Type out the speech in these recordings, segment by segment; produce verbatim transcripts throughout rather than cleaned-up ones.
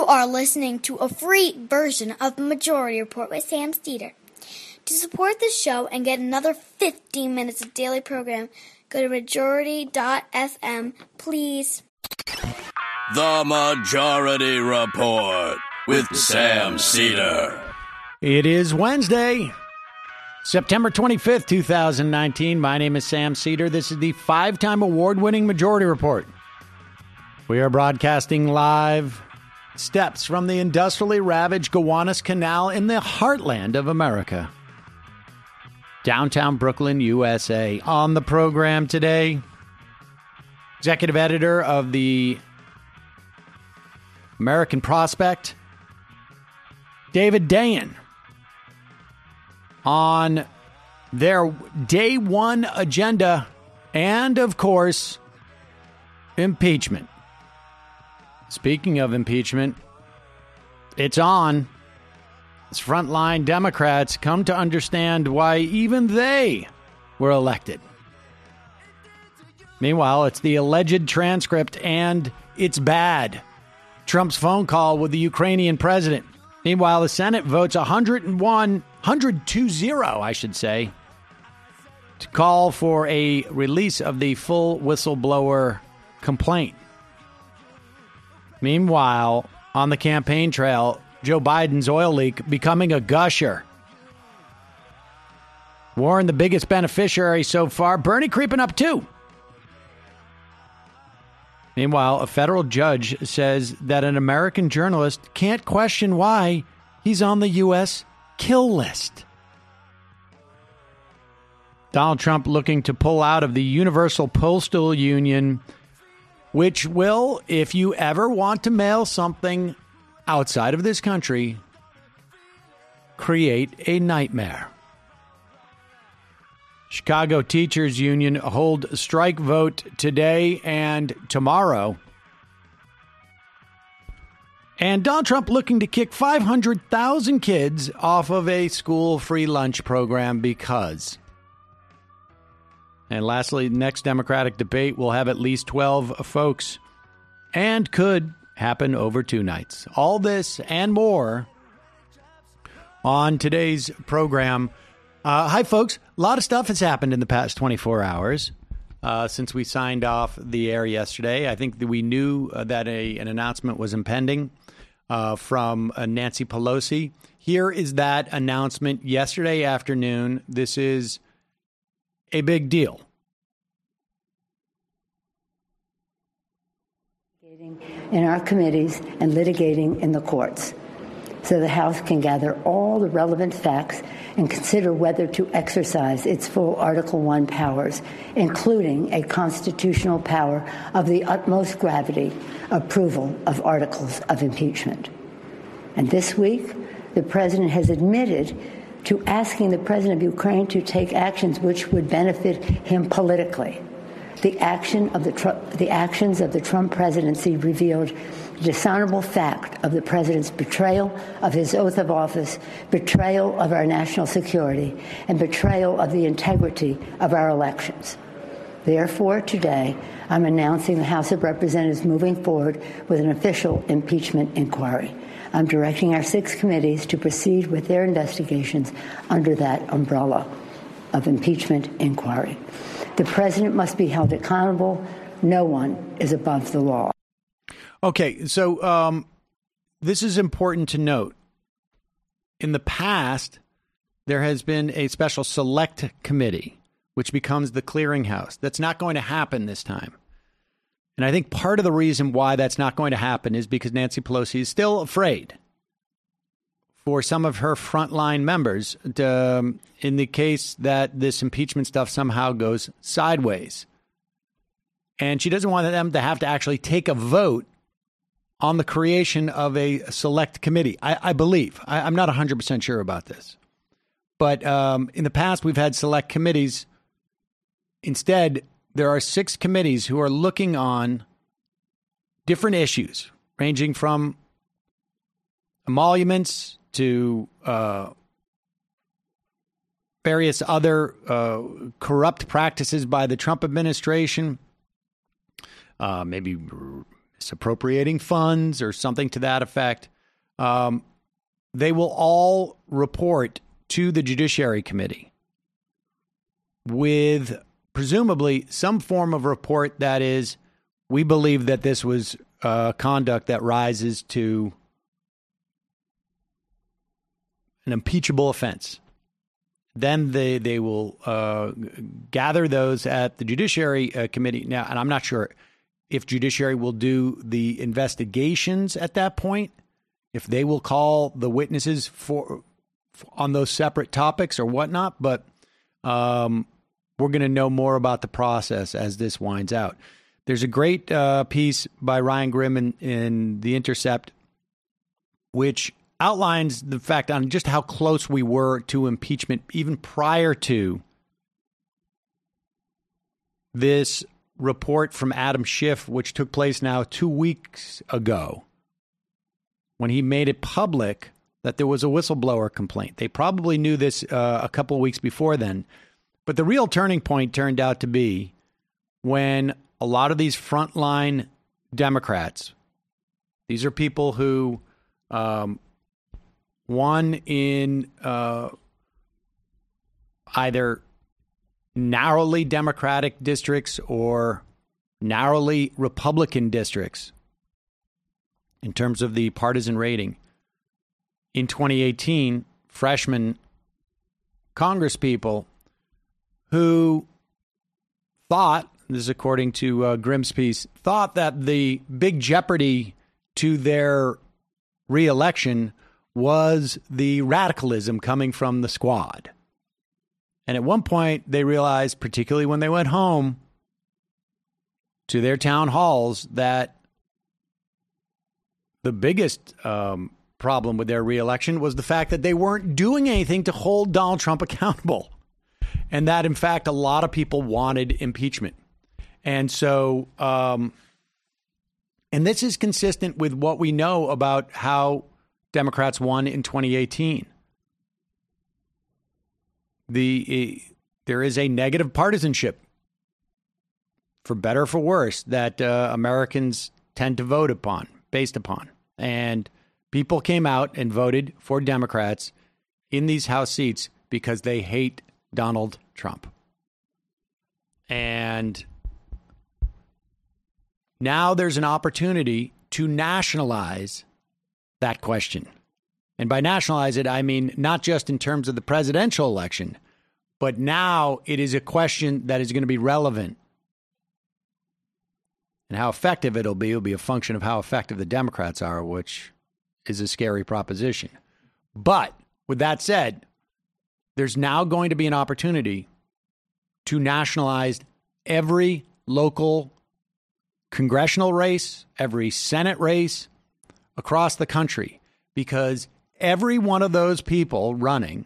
are listening to a free version of Majority Report with Sam Seder. To support the show and get another fifteen minutes of daily program, go to majority dot f m, please. The Majority Report with Sam Seder. It is Wednesday, September twenty-fifth, twenty nineteen. My name is Sam Seder. This is the five-time award-winning Majority Report. We are broadcasting live steps from the industrially ravaged Gowanus Canal in the heartland of America. Downtown Brooklyn, U S A. On the program today, executive editor of the American Prospect, David Dayen, on their day one agenda and, of course, impeachment. Speaking of impeachment, it's on. As frontline Democrats come to understand why even they were elected. Meanwhile, it's the alleged transcript, and it's bad. Trump's phone call with the Ukrainian president. Meanwhile, the Senate votes one hundred one, one hundred two zero, I should say, to call for a release of the full whistleblower complaint. Meanwhile, on the campaign trail, Joe Biden's oil leak becoming a gusher. Warren, the biggest beneficiary so far. Bernie creeping up too. Meanwhile, a federal judge says that an American journalist can't question why he's on the U S kill list. Donald Trump looking to pull out of the Universal Postal Union, which will, if you ever want to mail something outside of this country, create a nightmare. Chicago Teachers Union hold strike vote today and tomorrow. And Donald Trump looking to kick five hundred thousand kids off of a school free lunch program because. And lastly, next Democratic debate will have at least twelve folks and could happen over two nights. All this and more on today's program. Uh, hi, folks. A lot of stuff has happened in the past twenty-four hours uh, since we signed off the air yesterday. I think that we knew uh, that a, an announcement was impending uh, from uh, Nancy Pelosi. Here is that announcement yesterday afternoon. This is a big deal. In our committees and litigating in the courts, so the House can gather all the relevant facts and consider whether to exercise its full Article one powers, including a constitutional power of the utmost gravity, approval of articles of impeachment. And this week, the president has admitted to asking the president of Ukraine to take actions which would benefit him politically. The action of the Trump, the actions of the Trump presidency revealed the dishonorable fact of the president's betrayal of his oath of office, betrayal of our national security, and betrayal of the integrity of our elections. Therefore, today, I'm announcing the House of Representatives moving forward with an official impeachment inquiry. I'm directing our six committees to proceed with their investigations under that umbrella of impeachment inquiry. The president must be held accountable. No one is above the law. Okay, so um, this is important to note. In the past, there has been a special select committee, which becomes the clearinghouse. That's not going to happen this time. And I think part of the reason why that's not going to happen is because Nancy Pelosi is still afraid for some of her frontline members to, um, in the case that this impeachment stuff somehow goes sideways. And she doesn't want them to have to actually take a vote on the creation of a select committee. I, I believe. I, I'm not one hundred percent sure about this. But um, in the past, we've had select committees. Instead, there are six committees who are looking on different issues, ranging from emoluments to uh, various other uh, corrupt practices by the Trump administration, uh, maybe misappropriating funds or something to that effect, um, they will all report to the Judiciary Committee with presumably some form of report that is, we believe that this was uh, conduct that rises to an impeachable offense. Then they, they will uh, gather those at the Judiciary uh, Committee. Now, and I'm not sure if Judiciary will do the investigations at that point, if they will call the witnesses for on those separate topics or whatnot. But um, we're going to know more about the process as this winds out. There's a great uh, piece by Ryan Grim in, in The Intercept, which outlines the fact on just how close we were to impeachment even prior to this report from Adam Schiff, which took place now two weeks ago, when he made it public that there was a whistleblower complaint. They probably knew this uh, a couple of weeks before then. But the real turning point turned out to be when a lot of these frontline Democrats, these are people who um, won in uh, either narrowly Democratic districts or narrowly Republican districts in terms of the partisan rating. In twenty eighteen, freshman congresspeople who thought, this is according to uh, Grimm's piece, thought that the big jeopardy to their reelection was the radicalism coming from the squad. And at one point, they realized, particularly when they went home to their town halls, that the biggest um, problem with their reelection was the fact that they weren't doing anything to hold Donald Trump accountable. And that, in fact, a lot of people wanted impeachment. And so, um, and this is consistent with what we know about how Democrats won in twenty eighteen. The uh, there is a negative partisanship, for better or for worse, that uh, Americans tend to vote upon, based upon. And people came out and voted for Democrats in these House seats because they hate Donald Trump. And now there's an opportunity to nationalize that question. And by nationalize it, I mean not just in terms of the presidential election, but now it is a question that is going to be relevant. And how effective it'll be will be a function of how effective the Democrats are, which is a scary proposition. But with that said, there's now going to be an opportunity to nationalize every local congressional race, every Senate race across the country, because every one of those people running,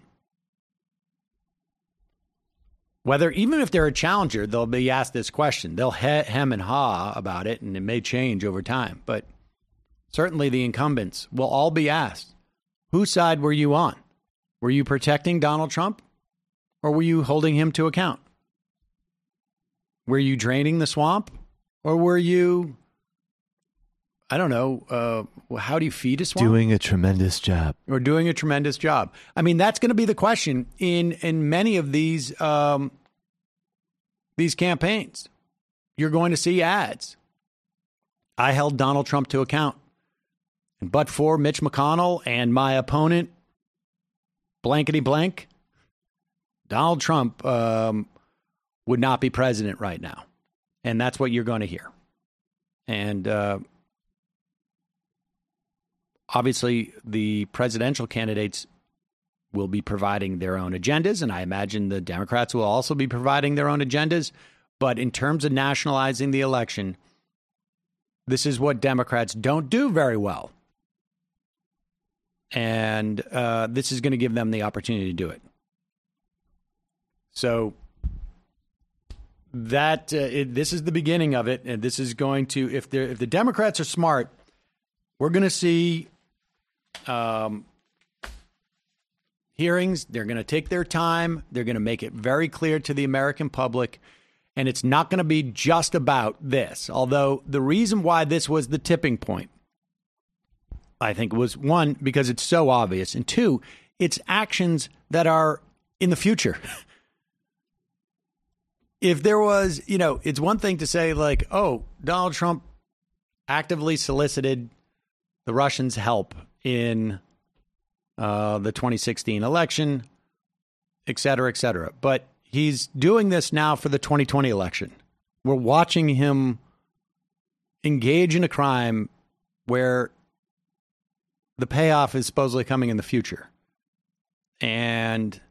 whether even if they're a challenger, they'll be asked this question. They'll he- hem and haw about it, and it may change over time. But certainly the incumbents will all be asked, whose side were you on? Were you protecting Donald Trump, or were you holding him to account? Were you draining the swamp, or were you, I don't know, uh, how do you feed a swamp? Doing a tremendous job. Or doing a tremendous job. I mean, that's going to be the question in, in many of these um, these campaigns. You're going to see ads. I held Donald Trump to account. But for Mitch McConnell and my opponent, blankety blank, Donald Trump um, would not be president right now. And that's what you're going to hear. And uh, obviously, the presidential candidates will be providing their own agendas, and I imagine the Democrats will also be providing their own agendas. But in terms of nationalizing the election, this is what Democrats don't do very well. And uh, this is going to give them the opportunity to do it. So that uh, it, this is the beginning of it, and this is going to, if the if the Democrats are smart, we're going to see um, hearings. They're going to take their time. They're going to make it very clear to the American public, And it's not going to be just about this. Although the reason why this was the tipping point, I think, was one, because it's so obvious. And two, it's actions that are in the future. If there was, you know, it's one thing to say like, oh, Donald Trump actively solicited the Russians' help in uh, the twenty sixteen election, et cetera, et cetera. But he's doing this now for the twenty twenty election. We're watching him engage in a crime where the payoff is supposedly coming in the future. And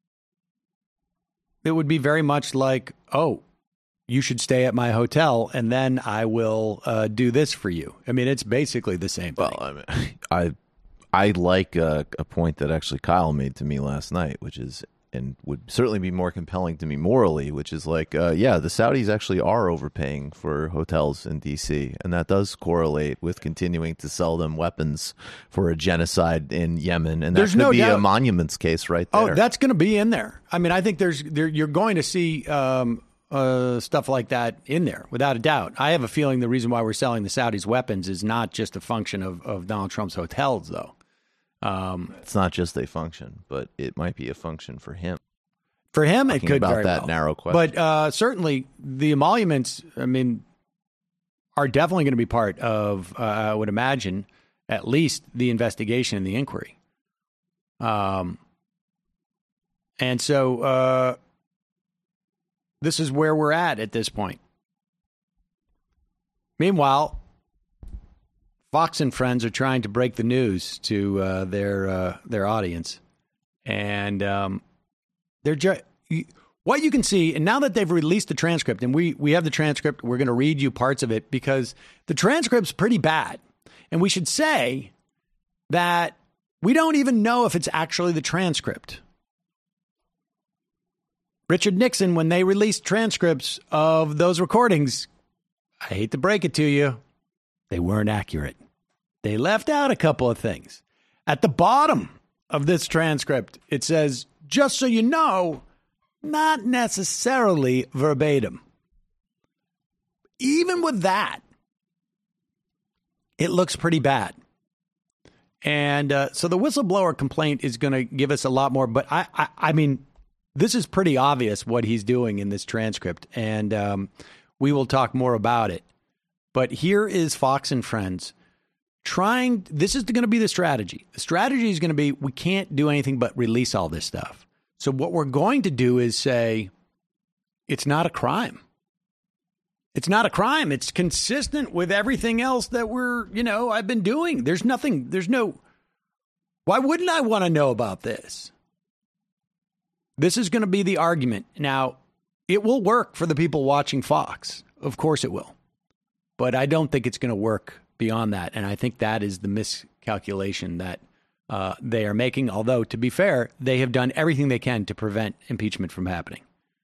it would be very much like, oh, you should stay at my hotel and then I will uh, do this for you. I mean, it's basically the same thing. Well, I mean, I, I like a, a point that actually Kyle made to me last night, which is, and would certainly be more compelling to me morally, which is like, uh, yeah, the Saudis actually are overpaying for hotels in D C, and that does correlate with continuing to sell them weapons for a genocide in Yemen, and that There's could no be doubt. a monuments case right there. Oh, that's going to be in there. I mean, I think there's there, you're going to see um, uh, stuff like that in there, without a doubt. I have a feeling the reason why we're selling the Saudis weapons is not just a function of, of Donald Trump's hotels, though. Um, it's not just a function, but it might be a function for him. For him, Talking it could about very that well. narrow question. But uh, certainly the emoluments, I mean, are definitely going to be part of, uh, I would imagine, at least the investigation and the inquiry. Um, and so uh, this is where we're at at this point. Meanwhile, Fox and Friends are trying to break the news to uh, their uh, their audience, and um, they're just what you can see. And now that they've released the transcript, and we we have the transcript, we're going to read you parts of it because the transcript's pretty bad, and we should say that we don't even know if it's actually the transcript. Richard Nixon, when they released transcripts of those recordings, I hate to break it to you, they weren't accurate. They left out a couple of things. At the bottom of this transcript, it says, just so you know, not necessarily verbatim. Even with that, it looks pretty bad. And uh, so the whistleblower complaint is going to give us a lot more. But I, I, I mean, this is pretty obvious what he's doing in this transcript. And um, we will talk more about it. But here is Fox and Friends trying. This is going to be the strategy. The strategy is going to be, we can't do anything but release all this stuff. So what we're going to do is say, it's not a crime. It's not a crime. It's consistent with everything else that we're, you know, I've been doing. There's nothing, there's no, why wouldn't I want to know about this? This is going to be the argument. Now, it will work for the people watching Fox. Of course it will. But I don't think it's going to work beyond that. And I think that is the miscalculation that uh, they are making. Although, to be fair, they have done everything they can to prevent impeachment from happening.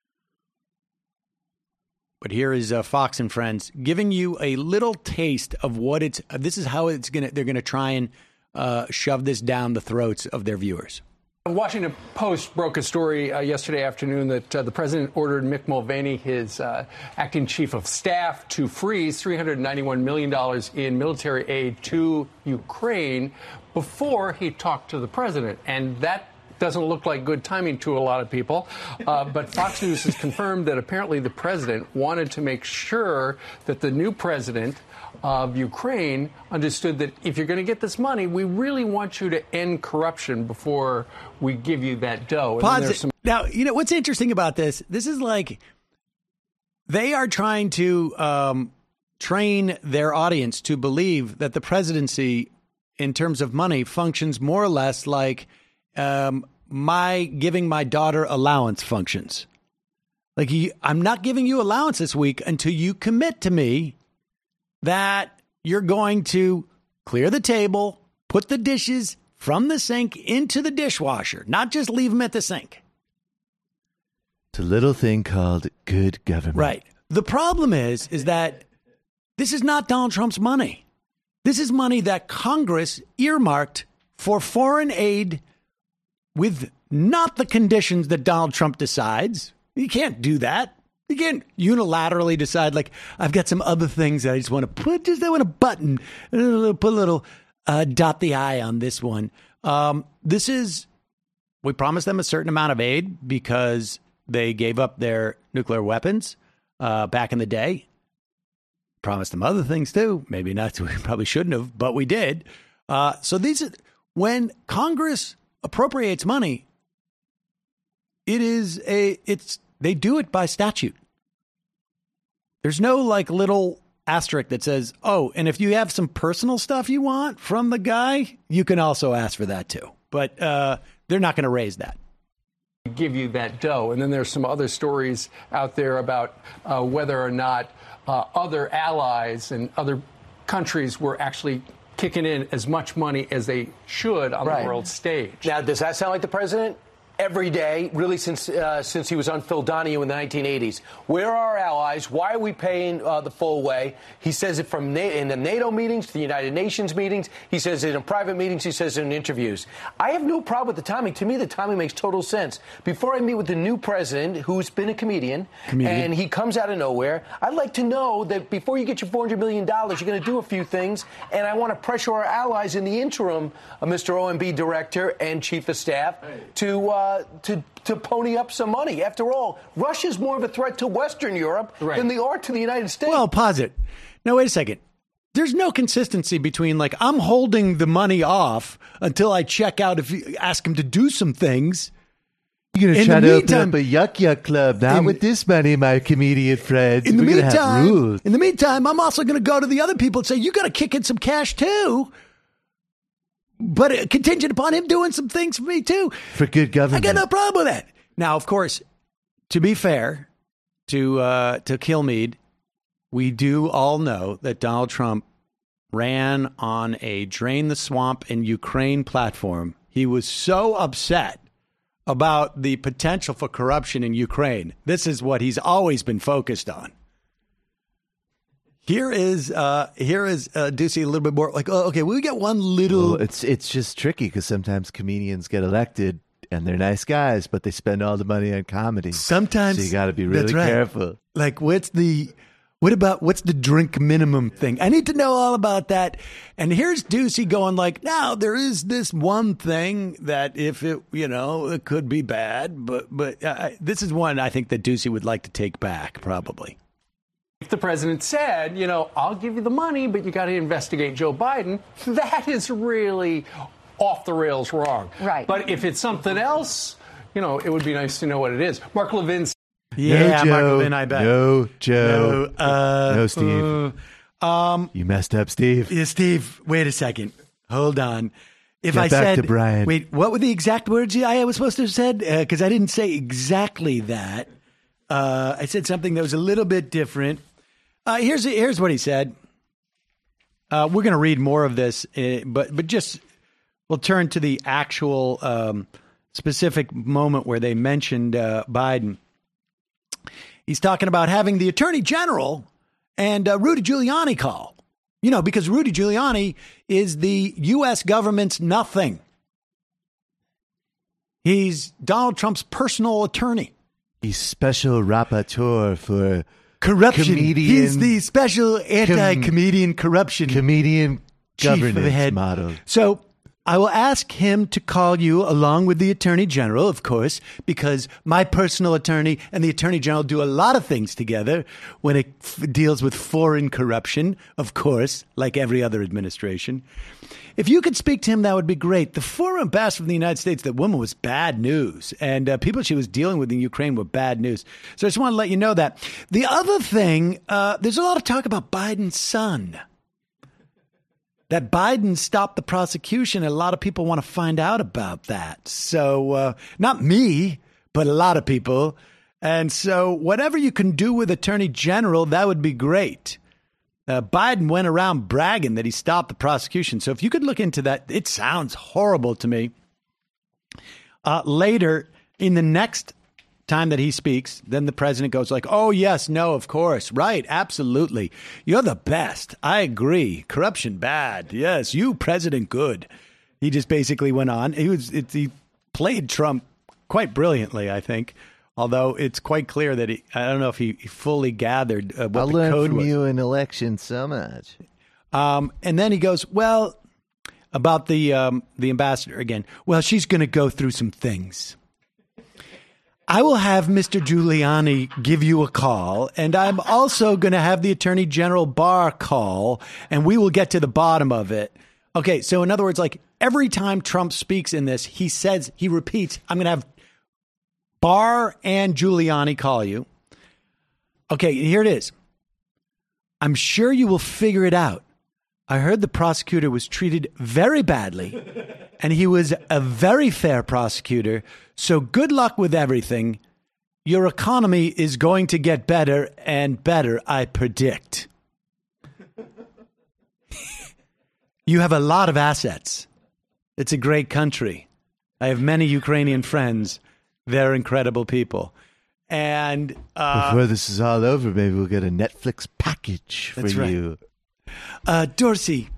But here is uh, Fox and Friends giving you a little taste of what it's. Uh, this is how it's gonna. They're going to try and uh, shove this down the throats of their viewers. The Washington Post broke a story uh, yesterday afternoon that uh, the president ordered Mick Mulvaney, his uh, acting chief of staff, to freeze three hundred ninety-one million dollars in military aid to Ukraine before he talked to the president. And that doesn't look like good timing to a lot of people. Uh, but Fox News has confirmed that apparently the president wanted to make sure that the new president of Ukraine understood that if you're going to get this money, we really want you to end corruption before we give you that dough. And then some- now, you know, what's interesting about this, this is like they are trying to um, train their audience to believe that the presidency, in terms of money, functions more or less like um, my giving my daughter allowance functions. Like, he, I'm not giving you allowance this week until you commit to me that you're going to clear the table, put the dishes from the sink into the dishwasher, not just leave them at the sink. It's a little thing called good government. Right. The problem is, is that this is not Donald Trump's money. This is money that Congress earmarked for foreign aid with not the conditions that Donald Trump decides. You can't do that. You can't unilaterally decide, like, I've got some other things that I just want to put, just I want to button, put a little uh, dot the I on this one. Um, this is, we promised them a certain amount of aid because they gave up their nuclear weapons uh, back in the day. Promised them other things too. Maybe not. We probably shouldn't have, but we did. Uh, so these, are, when Congress appropriates money, it is a, it's, they do it by statute. There's no like little asterisk that says, oh, and if you have some personal stuff you want from the guy, you can also ask for that too. But uh, they're not going to raise that. Give you that dough. And then there's some other stories out there about uh, whether or not uh, other allies and other countries were actually kicking in as much money as they should on right. the world stage. Now, does that sound like the president? Every day, really since uh, since he was on Phil Donahue in the nineteen eighties. Where are our allies? Why are we paying uh, the full way? He says it from Na- in the NATO meetings to the United Nations meetings. He says it in private meetings. He says it in interviews. I have no problem with the timing. To me, the timing makes total sense. Before I meet with the new president, who's been a comedian, comedian. and he comes out of nowhere, I'd like to know that before you get your four hundred million dollars, you're going to do a few things, and I want to pressure our allies in the interim, uh, Mister O M B Director and Chief of Staff, to... Uh, Uh, to to pony up some money. After all, Russia's more of a threat to Western Europe right. than they are to the United States. Well, pause it. No, wait a second. There's no consistency between, like, I'm holding the money off until I check out if you ask him to do some things. You're going to try to open up a yuck yuck club, not in, with this money, my comedian friends. In the We're meantime, have rules. In the meantime, I'm also going to go to the other people and say, you got to kick in some cash, too. But contingent upon him doing some things for me, too. For good government. I got no problem with that. Now, of course, to be fair to uh, to Kilmeade, we do all know that Donald Trump ran on a drain the swamp in Ukraine platform. He was so upset about the potential for corruption in Ukraine. This is what he's always been focused on. Here is uh, here is uh, Doocy a little bit more like, oh, okay, we get one little. Well, it's it's just tricky because sometimes comedians get elected and they're nice guys, but they spend all the money on comedy. Sometimes, so you got to be really right. careful. Like, what's the what about what's the drink minimum thing? I need to know all about that. And here's Doocy going like, now there is this one thing that if it you know it could be bad, but but uh, this is one I think that Doocy would like to take back probably. If the president said, you know, I'll give you the money, but you got to investigate Joe Biden, that is really off the rails wrong. Right. But if it's something else, you know, it would be nice to know what it is. Mark Levin. Yeah, no, Joe. Mark Levin, I bet. No, Joe. No, uh, no Steve. Uh, um, you messed up, Steve. Yeah, Steve, wait a second. Hold on. If Get I back said, to Brian. Wait, what were the exact words I was supposed to have said? Because uh, I didn't say exactly that. Uh, I said something that was a little bit different. Uh, here's here's what he said. Uh, we're going to read more of this, uh, but but just we'll turn to the actual um, specific moment where they mentioned uh, Biden. He's talking about having the Attorney General and uh, Rudy Giuliani call. You know, because Rudy Giuliani is the U S government's nothing. He's Donald Trump's personal attorney. He's special rapporteur for corruption. Comedian, He's the special anti-comedian com- corruption comedian governance chief of the head. model. So I will ask him to call you along with the Attorney General, of course, because my personal attorney and the Attorney General do a lot of things together when it f- deals with foreign corruption, of course, like every other administration. If you could speak to him, that would be great. The former ambassador of the United States, that woman was bad news. And uh, people she was dealing with in Ukraine were bad news. So I just want to let you know that. The other thing, uh, there's a lot of talk about Biden's son. That Biden stopped the prosecution. And a lot of people want to find out about that. So uh, not me, but a lot of people. And so whatever you can do with Attorney General, that would be great. Uh, Biden went around bragging that he stopped the prosecution. So if you could look into that, it sounds horrible to me. Uh, later, in the next time that he speaks, then the president goes like, oh, yes, no, of course. Right. Absolutely. You're the best. I agree. Corruption bad. Yes. You, president, good. He just basically went on. He was it, he played Trump quite brilliantly, I think, Although it's quite clear that he, I don't know if he fully gathered uh, what I the learned code from was. you in election so much. Um, and then he goes, well, about the um, the ambassador again. Well, she's going to go through some things. I will have Mister Giuliani give you a call, and I'm also going to have the Attorney General Barr call, and we will get to the bottom of it. Okay, so in other words, like every time Trump speaks in this, he says, he repeats, I'm going to have Barr and Giuliani call you. Okay, here it is. I'm sure you will figure it out. I heard the prosecutor was treated very badly, and he was a very fair prosecutor. So good luck with everything. Your economy is going to get better and better, I predict. You have a lot of assets. It's a great country. I have many Ukrainian friends. They're incredible people. And uh, before this is all over, maybe we'll get a Netflix package for That's right. you. Uh, Dorsey,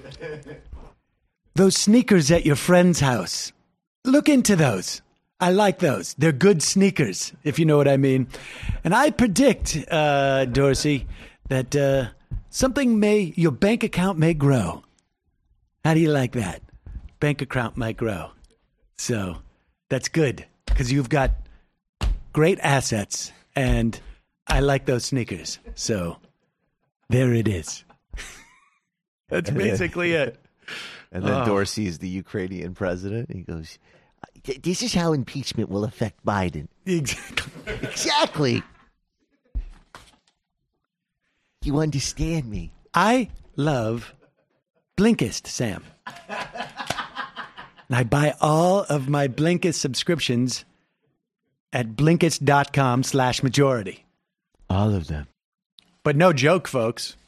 those sneakers at your friend's house, look into those. I like those. They're good sneakers, if you know what I mean. And I predict, uh, Dorsey, that uh, something may, your bank account may grow. How do you like that? Bank account might grow. So that's good because you've got great assets and I like those sneakers. So there it is. That's basically it. And then Oh. Dorsey is the Ukrainian president. He goes, this is how impeachment will affect Biden. Exactly. Exactly. You understand me. I love Blinkist, Sam. And I buy all of my Blinkist subscriptions at Blinkist.com slash majority. All of them. But no joke, folks.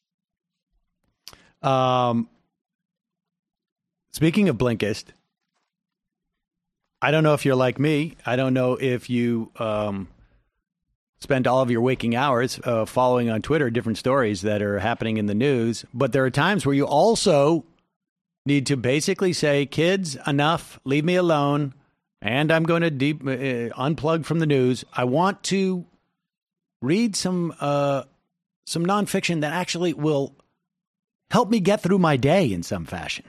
Um, speaking of Blinkist, I don't know if you're like me. I don't know if you um, spend all of your waking hours uh, following on Twitter different stories that are happening in the news. But there are times where you also need to basically say, kids, enough, leave me alone. And I'm going to deep, uh, unplug from the news. I want to read some uh, some nonfiction that actually will help me get through my day in some fashion.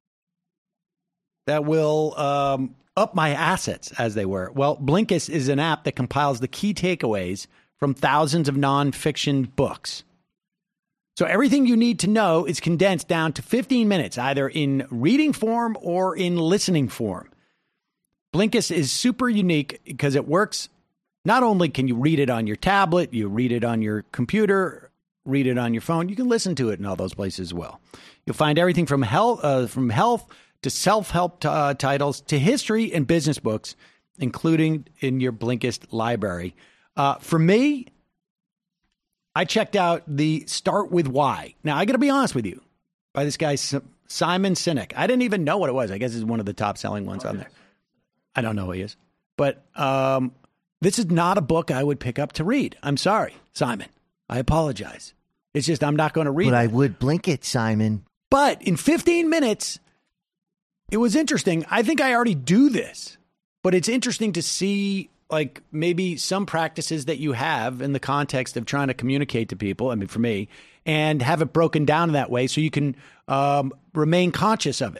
That will um, up my assets, as they were. Well, Blinkist is an app that compiles the key takeaways from thousands of nonfiction books. So everything you need to know is condensed down to fifteen minutes, either in reading form or in listening form. Blinkist is super unique because it works. Not only can you read it on your tablet, you read it on your computer, read it on your phone. You can listen to it in all those places as well. You'll find everything from health, uh, from health to self-help t- uh, titles to history and business books, including in your Blinkist library. Uh, for me, I checked out the Start With Why. Now, I got to be honest with you, by this guy, Simon Sinek. I didn't even know what it was. I guess it's one of the top-selling ones on there. I don't know who he is. But um, this is not a book I would pick up to read. I'm sorry, Simon. I apologize. It's just I'm not going to read But it. I would blink it, Simon. But in fifteen minutes, it was interesting. I think I already do this. But it's interesting to see, like, maybe some practices that you have in the context of trying to communicate to people, I mean, for me, and have it broken down in that way so you can um, remain conscious of it.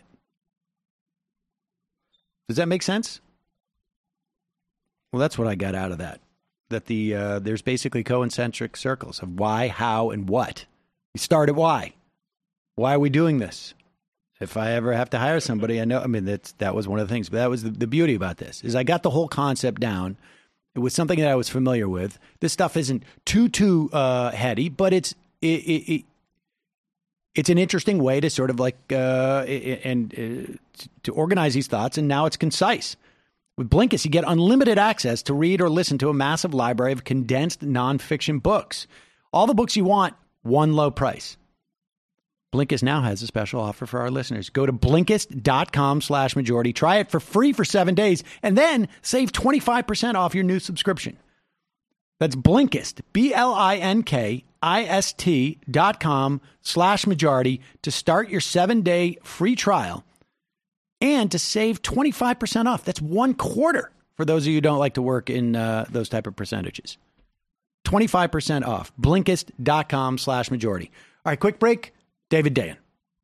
Does that make sense? Well, that's what I got out of that. That the uh, there's basically concentric circles of why, how, and what. You start at why. Why are we doing this? If I ever have to hire somebody, I know, I mean, that's, that was one of the things. But that was the, the beauty about this, is I got the whole concept down. It was something that I was familiar with. This stuff isn't too, too uh, heady, but it's it, it, it, it's an interesting way to sort of like, uh, and uh, to organize these thoughts, and now it's concise. With Blinkist, you get unlimited access to read or listen to a massive library of condensed nonfiction books. All the books you want, one low price. Blinkist now has a special offer for our listeners. Go to Blinkist.com slash majority. Try it for free for seven days, and then save twenty-five percent off your new subscription. That's Blinkist, B L I N K I S T dot com slash majority to start your seven-day free trial and to save twenty-five percent off. That's one quarter for those of you who don't like to work in uh, those type of percentages. twenty-five percent off. Blinkist.com slash majority. All right, quick break. David Dayen.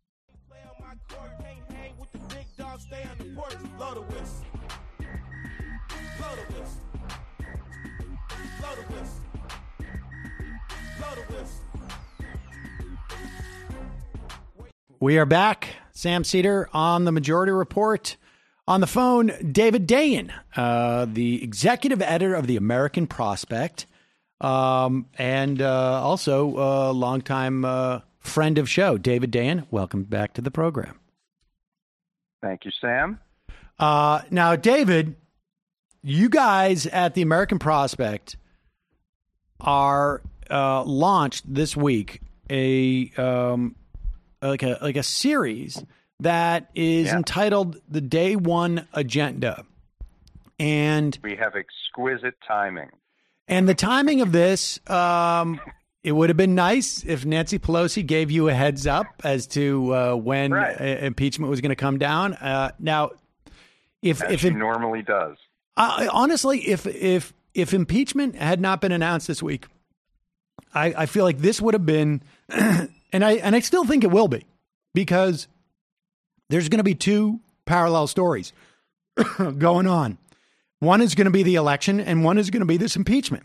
We are back. Sam Seder on the Majority Report. On the phone, David Dayen, uh, the executive editor of the American Prospect, um, and uh, also a longtime uh, friend of show. David Dayen, welcome back to the program. Thank you, Sam. Uh, now, David, you guys at the American Prospect are uh, launched this week a um, like a like a series that is yeah. entitled The Day One Agenda. And we have exquisite timing. And the timing of this, um, it would have been nice if Nancy Pelosi gave you a heads up as to uh, when right. uh, impeachment was going to come down. Uh, now, if as if she it normally does, uh, honestly, if if if impeachment had not been announced this week, I, I feel like this would have been, and I and I still think it will be, because there's going to be two parallel stories going on. One is going to be the election, and one is going to be this impeachment.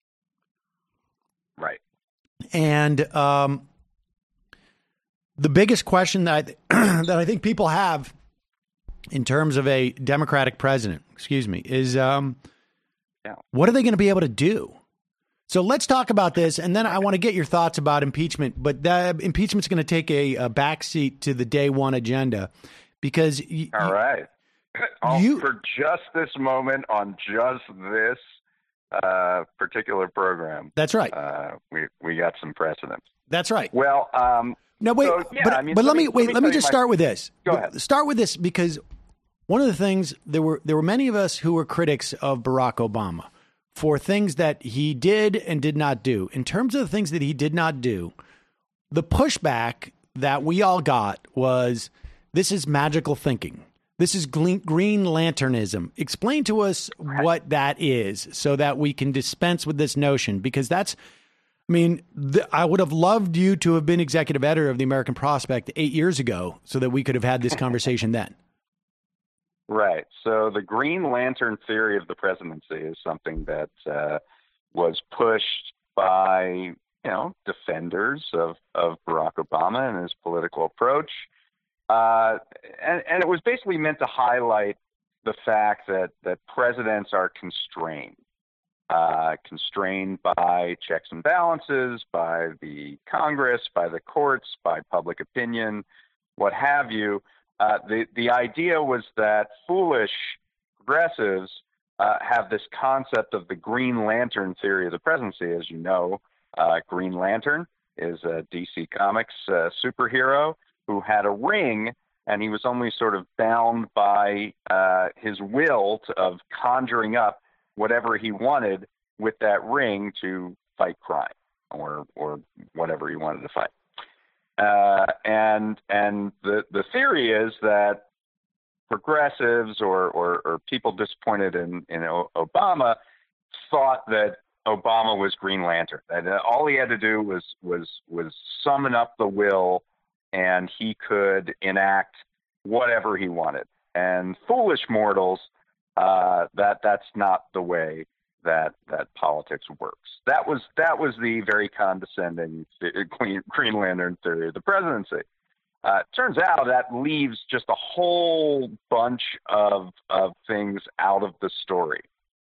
Right. And um, the biggest question that I, that I think people have in terms of a Democratic president, excuse me, is um, yeah. what are they going to be able to do? So let's talk about this, and then I want to get your thoughts about impeachment. But that impeachment's going to take a, a backseat to the day one agenda, because y- all right, oh, you, for just this moment on just this uh, particular program. That's right. Uh, we we got some precedents. That's right. Well, um, no, wait, so, yeah, but, I mean, but let, let me wait. Let me, let me just my, start with this. Go ahead. Start with this, because one of the things there were there were many of us who were critics of Barack Obama for things that he did and did not do. In terms of the things that he did not do, the pushback that we all got was, this is magical thinking. This is Green Lanternism. Explain to us what that is so that we can dispense with this notion, because that's, I mean, the, I would have loved you to have been executive editor of the American Prospect eight years ago so that we could have had this conversation then. Right. So the Green Lantern theory of the presidency is something that uh, was pushed by, you know, defenders of, of Barack Obama and his political approach. Uh, and, and it was basically meant to highlight the fact that, that presidents are constrained, uh, constrained by checks and balances, by the Congress, by the courts, by public opinion, what have you. Uh, the, the idea was that foolish progressives uh, have this concept of the Green Lantern theory of the presidency. As you know, uh, Green Lantern is a D C Comics uh, superhero who had a ring, and he was only sort of bound by uh, his will to, of conjuring up whatever he wanted with that ring to fight crime or or whatever he wanted to fight. Uh, and and the, the theory is that progressives or, or, or people disappointed in, in Obama thought that Obama was Green Lantern. That all he had to do was was was summon up the will, and he could enact whatever he wanted. And foolish mortals, uh, that that's not the way that that politics works. That was that was the very condescending Green, Green Lantern theory of the presidency. Uh, turns out that leaves just a whole bunch of of things out of the story.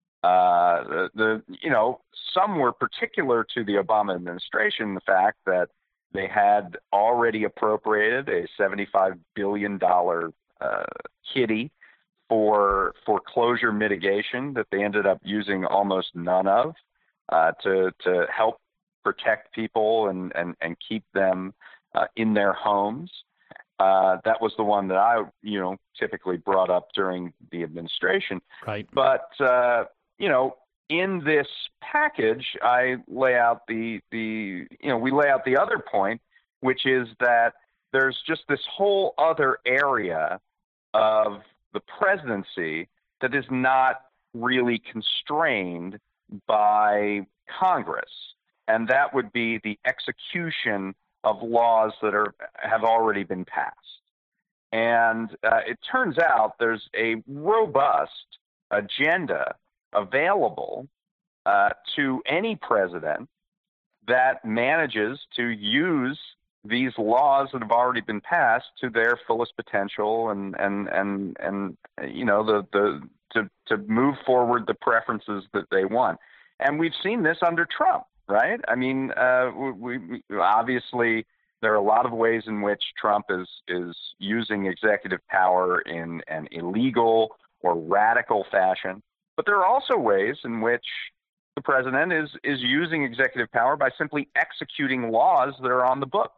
Uh, the, the you know some were particular to the Obama administration. The fact that they had already appropriated a seventy-five billion dollars uh, kitty for foreclosure mitigation that they ended up using almost none of uh, to to help protect people and, and, and keep them uh, in their homes. Uh, that was the one that I, you know, typically brought up during the administration. Right. But, uh, you know, in this package, I lay out the, the, you know, we lay out the other point, which is that there's just this whole other area of the presidency that is not really constrained by Congress, and that would be the execution of laws that are have already been passed. And uh, it turns out there's a robust agenda available uh, to any president that manages to use these laws that have already been passed to their fullest potential, and and and and you know the the to to move forward the preferences that they want. And we've seen this under Trump, right? I mean, uh, we, we obviously there are a lot of ways in which Trump is is using executive power in an illegal or radical fashion, but there are also ways in which the president is is using executive power by simply executing laws that are on the books.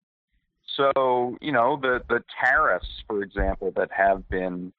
So, you know, the, the tariffs, for example, that have been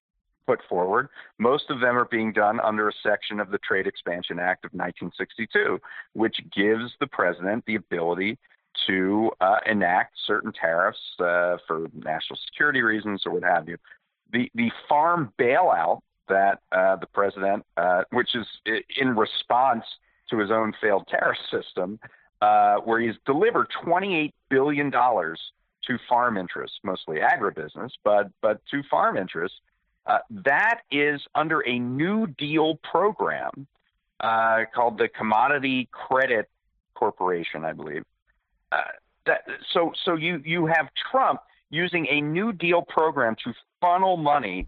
put forward, most of them are being done under a section of the Trade Expansion Act of nineteen sixty-two, which gives the president the ability to uh, enact certain tariffs uh, for national security reasons or what have you. The, the farm bailout that uh, the president, uh, which is in response to his own failed tariff system, uh, where he's delivered twenty-eight billion dollars to farm interests, mostly agribusiness, but but to farm interests, uh, that is under a New Deal program uh, called the Commodity Credit Corporation, I believe. Uh, that, so so you, you have Trump using a New Deal program to funnel money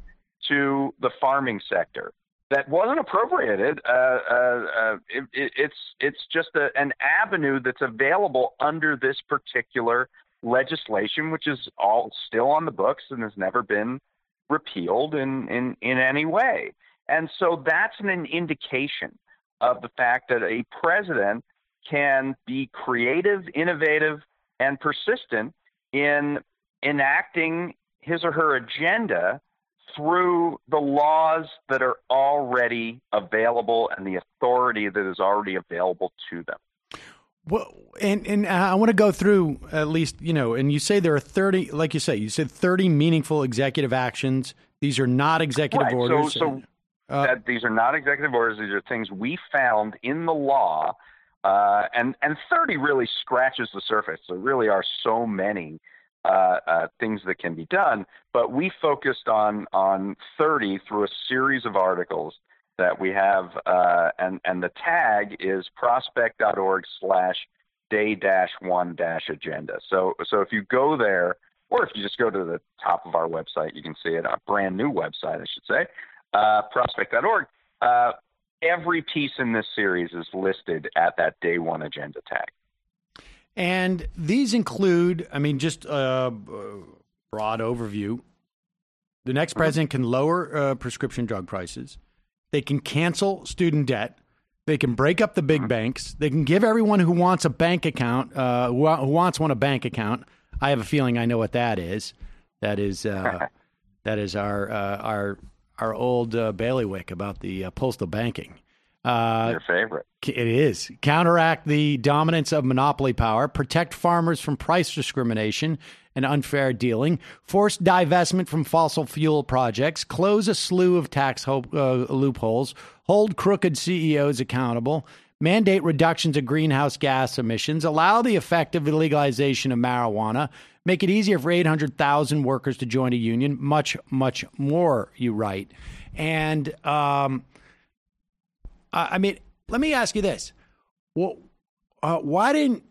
to the farming sector that wasn't appropriated. Uh, uh, uh, it, it, it's it's just a, an avenue that's available under this particular legislation, which is all still on the books and has never been repealed in, in, in any way. And so that's an indication of the fact that a president can be creative, innovative, and persistent in enacting his or her agenda through the laws that are already available and the authority that is already available to them. Well, and and I want to go through at least, you know, and you say there are thirty, like you say, you said thirty meaningful executive actions. These are not executive right. orders. So, so uh, that these are not executive orders. These are things we found in the law, uh, and and thirty really scratches the surface. There really are so many Uh, uh, things that can be done, but we focused on on thirty through a series of articles that we have, uh, and and the tag is prospect.org slash day dash one dash agenda. So so if you go there, or if you just go to the top of our website, you can see it, our brand new website, I should say, uh, prospect dot org. Uh, every piece in this series is listed at that day one agenda tag. And these include, I mean, just a broad overview. The next president can lower uh, prescription drug prices. They can cancel student debt. They can break up the big banks. They can give everyone who wants a bank account, uh, who, who wants one a bank account. I have a feeling I know what that is. That is uh, that is our uh, our our old uh, bailiwick about the uh, postal banking. Uh, Your favorite. It is. Counteract the dominance of monopoly power, protect farmers from price discrimination and unfair dealing, force divestment from fossil fuel projects, close a slew of tax ho- uh, loopholes, hold crooked C E Os accountable, mandate reductions of greenhouse gas emissions, allow the effective legalization of marijuana, make it easier for eight hundred thousand workers to join a union, much, much more, you write. And, um, I mean, let me ask you this: well, uh, why didn't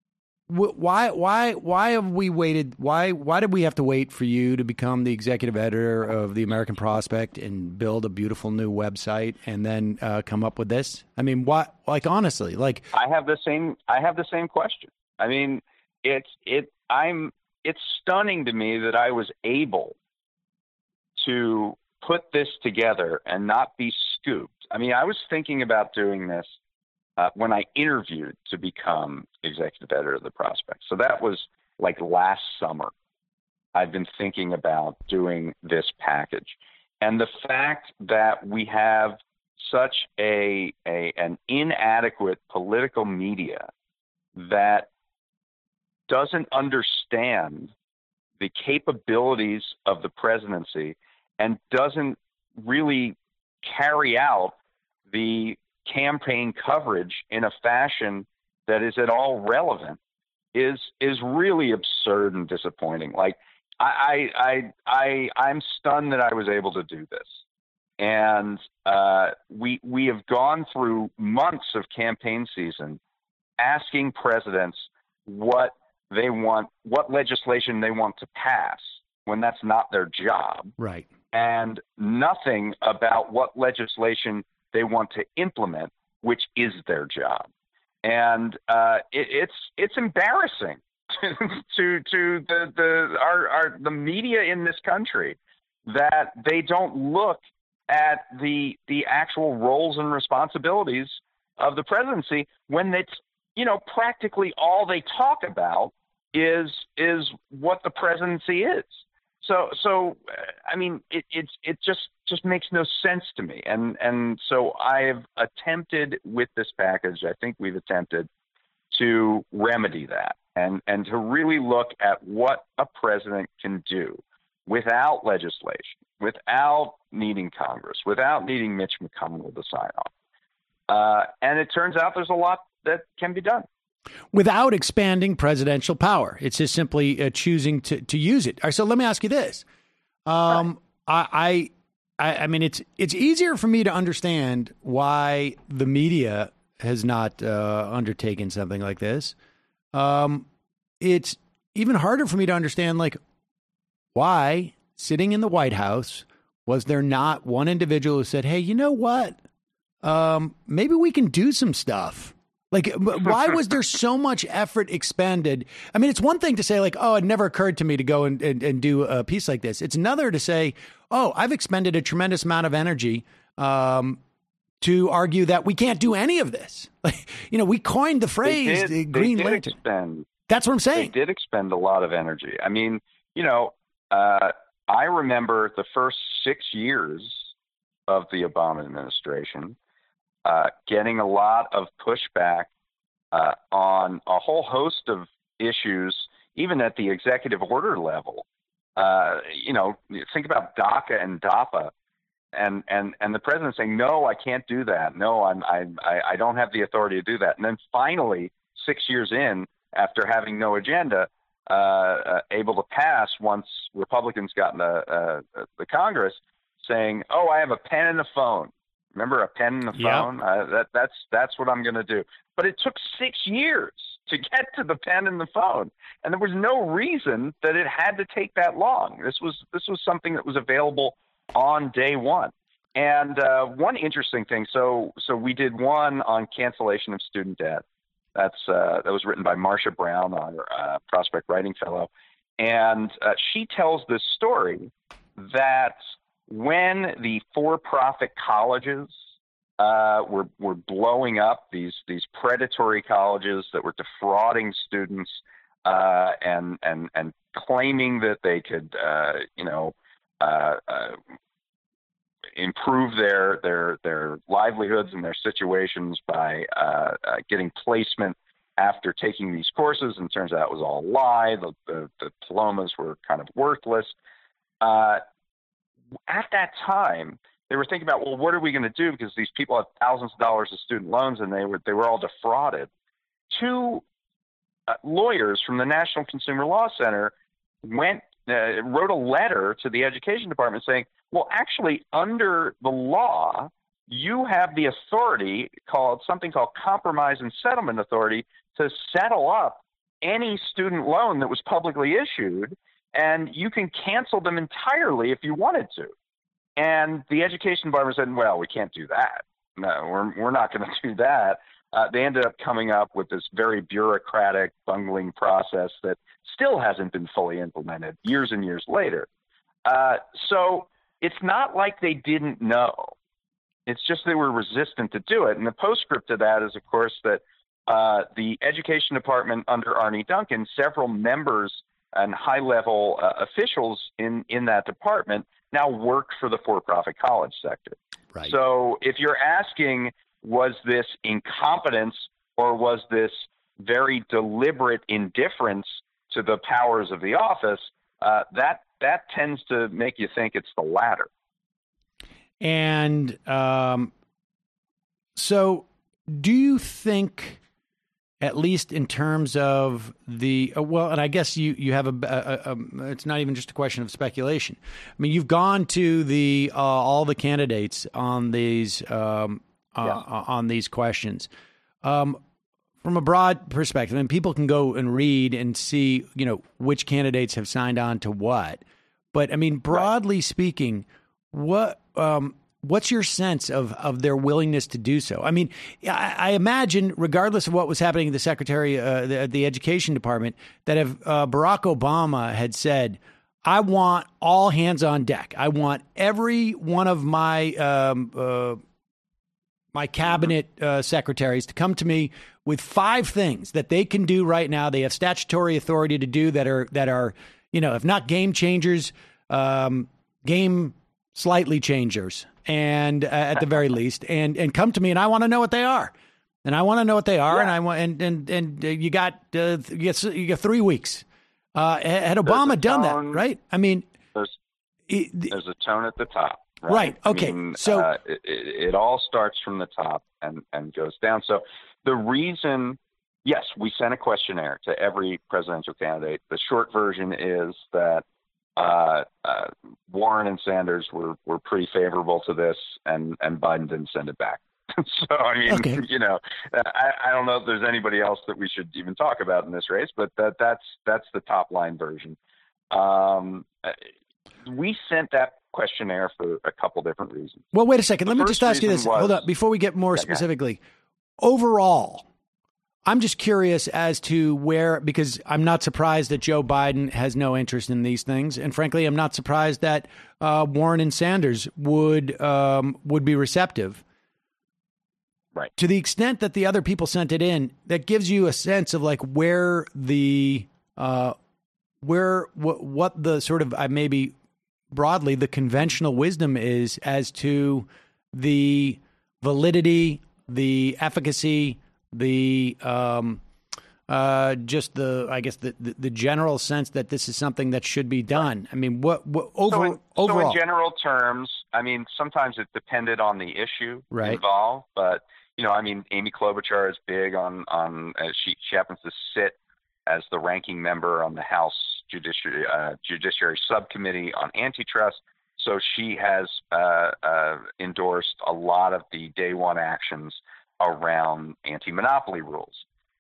why why why have we waited? Why why did we have to wait for you to become the executive editor of the American Prospect and build a beautiful new website and then uh, come up with this? I mean, what? Like honestly, like I have the same. I have the same question. I mean, it's it. I'm. It's stunning to me that I was able to put this together and not be scooped. I mean, I was thinking about doing this uh, when I interviewed to become executive editor of the Prospect. So that was like last summer. I've been thinking about doing this package. And the fact that we have such a, a an inadequate political media that doesn't understand the capabilities of the presidency and doesn't really carry out the campaign coverage in a fashion that is at all relevant is is really absurd and disappointing. Like I I I I'm stunned that I was able to do this. And uh, we we have gone through months of campaign season asking presidents what they want, what legislation they want to pass when that's not their job. Right. And nothing about what legislation they want to implement, which is their job. And uh, it, it's it's embarrassing to to the the our, our the media in this country that they don't look at the the actual roles and responsibilities of the presidency when it's, you know, practically all they talk about is is what the presidency is. So so I mean it it's it just just makes no sense to me. And and so I've attempted with this package, I think we've attempted to remedy that and and to really look at what a president can do without legislation, without needing Congress, without needing Mitch McConnell to sign off. Uh, and it turns out there's a lot that can be done. Without expanding presidential power. It's just simply uh, choosing to, to use it. All right, so let me ask you this. Um, right. I, I I mean, it's it's easier for me to understand why the media has not uh, undertaken something like this. Um, it's even harder for me to understand, like, why, sitting in the White House, was there not one individual who said, hey, you know what? Um, maybe we can do some stuff. Like, why was there so much effort expended? I mean, it's one thing to say, like, oh, it never occurred to me to go and, and, and do a piece like this. It's another to say, oh, I've expended a tremendous amount of energy um, to argue that we can't do any of this. Like, you know, we coined the phrase did, the Green they did Lantern. Expend, That's what I'm saying. They did expend a lot of energy. I mean, you know, uh, I remember the first six years of the Obama administration uh, getting a lot of pushback uh, on a whole host of issues, even at the executive order level. Uh, you know, think about DACA and DAPA, and and and the president saying, "No, I can't do that. No, I'm I I don't have the authority to do that." And then finally, six years in, after having no agenda, uh, uh, able to pass once Republicans got in the uh, the Congress, saying, "Oh, I have a pen and a phone." Remember a pen and a phone? Yep. Uh, that that's that's what I'm going to do. But it took six years to get to the pen and the phone, and there was no reason that it had to take that long. This was this was something that was available on day one. And uh, one interesting thing, so so we did one on cancellation of student debt. That's uh, that was written by Marcia Brown, our uh, Prospect Writing Fellow, and uh, she tells this story that when the for-profit colleges uh, were were blowing up, these these predatory colleges that were defrauding students uh, and and and claiming that they could, uh, you know, uh, uh, improve their their their livelihoods and their situations by uh, uh, getting placement after taking these courses, and it turns out it was all a lie. The, the, the diplomas were kind of worthless. Uh, at that time, they were thinking about, well, what are we going to do? Because these people had thousands of dollars of student loans, and they were they were all defrauded. Two uh, lawyers from the National Consumer Law Center went uh, wrote a letter to the Education Department saying, well, actually, under the law, you have the authority called something called compromise and settlement authority to settle up any student loan that was publicly issued, and you can cancel them entirely if you wanted to. And the Education Department said, well, we can't do that. No, we're, we're not going to do that. Uh, they ended up coming up with this very bureaucratic, bungling process that still hasn't been fully implemented years and years later. Uh, so it's not like they didn't know. It's just they were resistant to do it. And the postscript to that is, of course, that uh, the Education Department under Arne Duncan, several members and high-level uh, officials in, in that department now work for the for-profit college sector. Right. So if you're asking, was this incompetence or was this very deliberate indifference to the powers of the office, uh, that that tends to make you think it's the latter. And um, so do you think, at least in terms of the, uh, well, and I guess you, you have a, a, a, it's not even just a question of speculation. I mean, you've gone to the, uh, all the candidates on these, um, uh, yeah. on these questions. Um, from a broad perspective, and people can go and read and see, you know, which candidates have signed on to what. But I mean, broadly right. speaking, what, um, what's your sense of, of their willingness to do so? I mean, I, I imagine, regardless of what was happening in the Secretary, uh, the, the Education Department, that if uh, Barack Obama had said, I want all hands on deck, I want every one of my um, uh, my cabinet uh, secretaries to come to me with five things that they can do right now, they have statutory authority to do that are that are, you know, if not game changers, um, game slightly changers, and uh, at the very least, and and come to me, and I want to know what they are, and I want to know what they are, yeah. and I want, and and and uh, you got uh, you get you get three weeks. Uh, had Obama done that, right? I mean, there's, it, there's a tone at the top, right? right. Okay, I mean, so uh, it, it all starts from the top and and goes down. So the reason, yes, we sent a questionnaire to every presidential candidate. The short version is that Uh, uh, Warren and Sanders were, were pretty favorable to this, and, and Biden didn't send it back. So, I mean, okay. you know, I, I don't know if there's anybody else that we should even talk about in this race, but that, that's that's the top line version. Um, we sent that questionnaire for a couple different reasons. Well, wait a second. The Let me just ask you this. was, Hold up. Before we get more yeah, specifically, overall, I'm just curious as to where, because I'm not surprised that Joe Biden has no interest in these things. And frankly, I'm not surprised that uh, Warren and Sanders would um, would be receptive. Right. To the extent that the other people sent it in, that gives you a sense of like where the uh, where what, what the sort of uh, maybe broadly the conventional wisdom is as to the validity, the efficacy, the um, uh, just the, I guess, the, the, the general sense that this is something that should be done. I mean, what, what over, so in, overall? So in general terms, I mean, sometimes it depended on the issue right. involved, but, you know, I mean, Amy Klobuchar is big on, on uh, she, she happens to sit as the ranking member on the House Judiciary, uh, Judiciary Subcommittee on Antitrust. So she has uh, uh, endorsed a lot of the day one actions around anti-monopoly rules.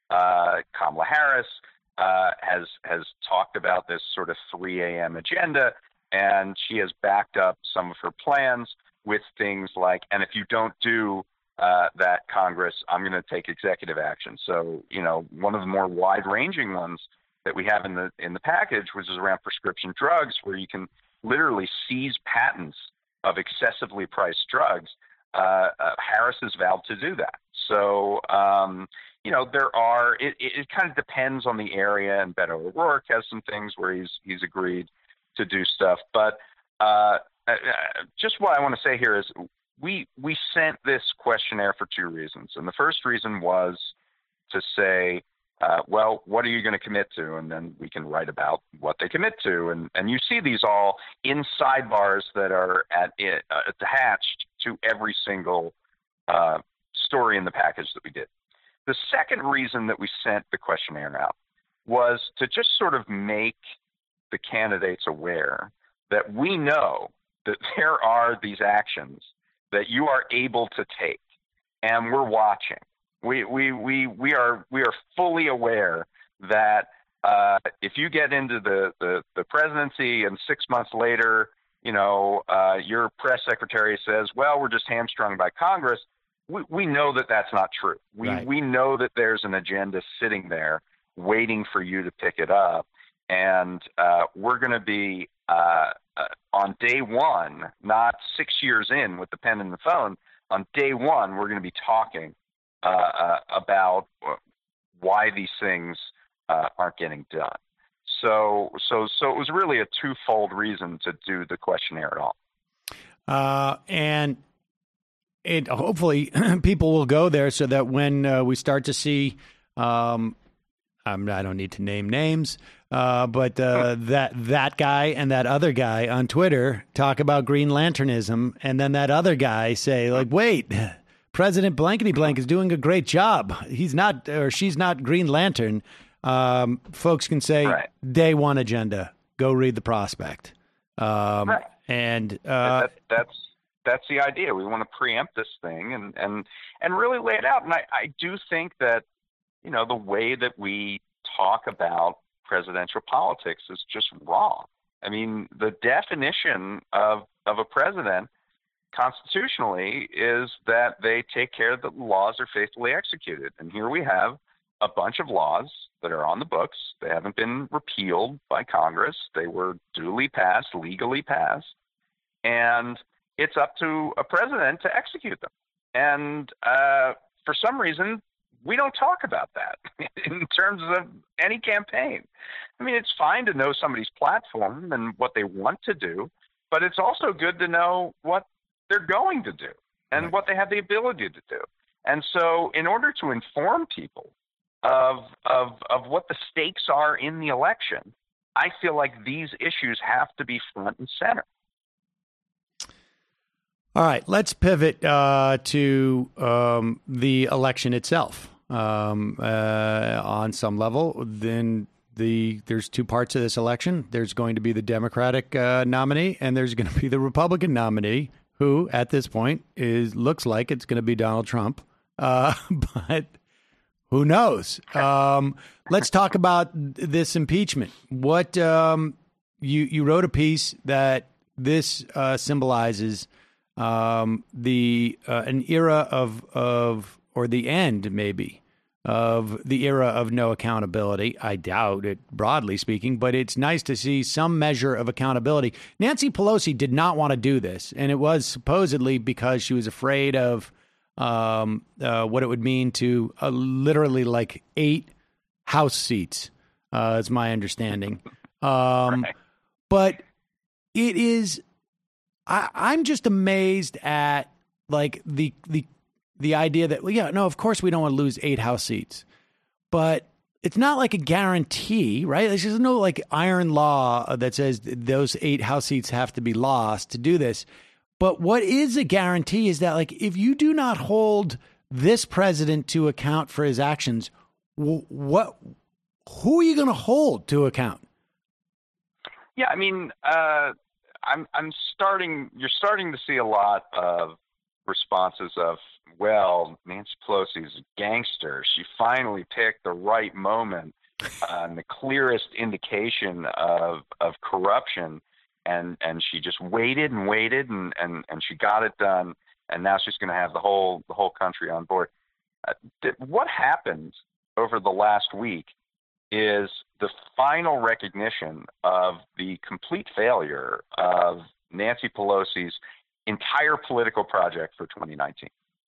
Uh, Kamala Harris uh, has has talked about this sort of three a.m. agenda, and she has backed up some of her plans with things like, and if you don't do uh, that, Congress, I'm going to take executive action. So, you know, one of the more wide-ranging ones that we have in the in the package, which is around prescription drugs, where you can literally seize patents of excessively priced drugs. Uh, uh, Harris has vowed to do that. So, um, you know, there are, it, it, it kind of depends on the area, and Beto O'Rourke has some things where he's he's agreed to do stuff. But uh, uh, just what I want to say here is we we sent this questionnaire for two reasons. And the first reason was to say, uh, well, what are you going to commit to? And then we can write about what they commit to. And, and you see these all in sidebars that are at it, uh, attached to every single uh, story in the package that we did. The second reason that we sent the questionnaire out was to just sort of make the candidates aware that we know that there are these actions that you are able to take, and we're watching. We we we we are we are fully aware that uh, if you get into the, the, the presidency and six months later, you know, uh, your press secretary says, well, we're just hamstrung by Congress. We, we know that that's not true. We right. we know that there's an agenda sitting there waiting for you to pick it up. And uh, we're going to be uh, uh, on day one, not six years in with the pen and the phone. On day one, we're going to be talking uh, uh, about why these things uh, aren't getting done. So, so, so it was really a twofold reason to do the questionnaire at all. Uh, and it hopefully people will go there so that when uh, we start to see, um, I'm, I don't need to name names, Uh, but uh, that that guy and that other guy on Twitter talk about Green Lanternism, and then that other guy say, like, wait, President Blankety Blank is doing a great job. He's not, or she's not Green Lantern. Um, folks can say, right. Day one agenda. Go read the prospect. Um, right. And uh, that, that's that's the idea. We want to preempt this thing and, and, and really lay it out. And I, I do think that, you know, the way that we talk about presidential politics is just wrong. I mean, the definition of, of a president constitutionally is that they take care that the laws are faithfully executed. And here we have a bunch of laws that are on the books. They haven't been repealed by Congress. They were duly passed, legally passed. And it's up to a president to execute them. And uh, for some reason, we don't talk about that in terms of any campaign. I mean, it's fine to know somebody's platform and what they want to do, but it's also good to know what they're going to do and right. what they have the ability to do. And so in order to inform people of, of, of what the stakes are in the election, I feel like these issues have to be front and center. All right, let's pivot uh, to um, the election itself. Um, uh, on some level, then the there's two parts of this election. There's going to be the Democratic uh, nominee, and there's going to be the Republican nominee, who at this point is looks like it's going to be Donald Trump. Uh, but who knows? Um, let's talk about this impeachment. What um, you you wrote a piece that this uh, symbolizes. Um, the uh, an era of of or the end maybe of the era of no accountability. I doubt it, broadly speaking, but it's nice to see some measure of accountability. Nancy Pelosi did not want to do this, and it was supposedly because she was afraid of um, uh, what it would mean to uh, literally like eight House seats. Uh, is my understanding, um, right. but it is. I, I'm just amazed at like the the the idea that, well, yeah, no, of course we don't want to lose eight House seats, but it's not like a guarantee, right? There's just no like iron law that says those eight House seats have to be lost to do this. But what is a guarantee is that, like, if you do not hold this president to account for his actions, what, who are you going to hold to account? Yeah, I mean, uh, I'm I'm starting. You're starting to see a lot of responses of, well, Nancy Pelosi is a gangster. She finally picked the right moment uh, and the clearest indication of of corruption, and and she just waited and waited and and, and she got it done, and now she's going to have the whole the whole country on board. Uh, th- what happened over the last week is the final recognition of the complete failure of Nancy Pelosi's entire political project for twenty nineteen.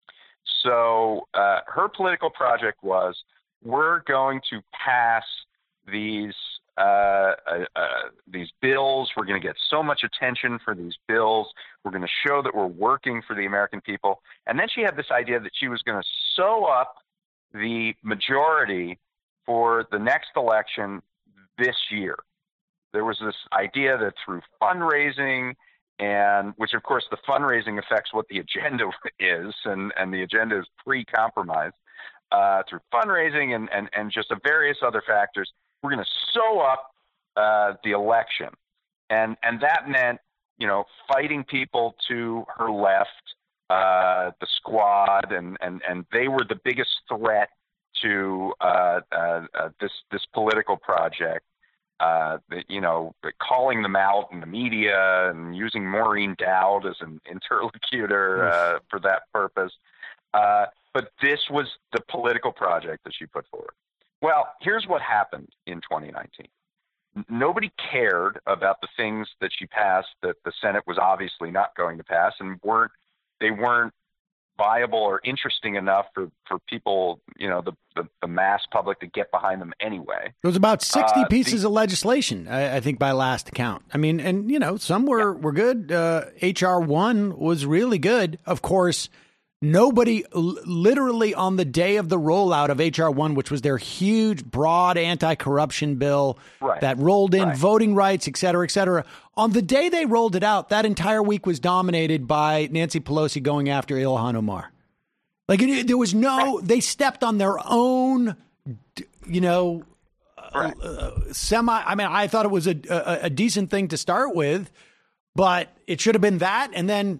So uh, her political project was, we're going to pass these uh, uh, uh, these bills. We're going to get so much attention for these bills. We're going to show that we're working for the American people. And then she had this idea that she was going to sew up the majority for the next election this year. There was this idea that through fundraising, and which of course the fundraising affects what the agenda is, and, and the agenda is pre-compromised, uh, through fundraising and, and, and just various other factors, we're going to sew up uh, the election. And and that meant, you know, fighting people to her left, uh, the squad, and, and, and they were the biggest threat to uh, uh, uh, this this political project, uh, you know, calling them out in the media and using Maureen Dowd as an interlocutor uh, for that purpose. Uh, but this was the political project that she put forward. Well, here's what happened in twenty nineteen. Nobody cared about the things that she passed that the Senate was obviously not going to pass, and weren't they weren't viable or interesting enough for, for people, you know, the, the, the mass public to get behind them anyway. It was about sixty uh, pieces the, of legislation, I, I think, by last count. I mean, and, you know, some were, yeah. were good. Uh, H R one was really good. Of course, Nobody, l- literally on the day of the rollout of H R one, which was their huge, broad anti-corruption bill right. that rolled in right. voting rights, et cetera, et cetera. On the day they rolled it out, that entire week was dominated by Nancy Pelosi going after Ilhan Omar. Like, it, there was no, right. they stepped on their own, you know, right. uh, semi, I mean, I thought it was a, a, a decent thing to start with, but it should have been that. And then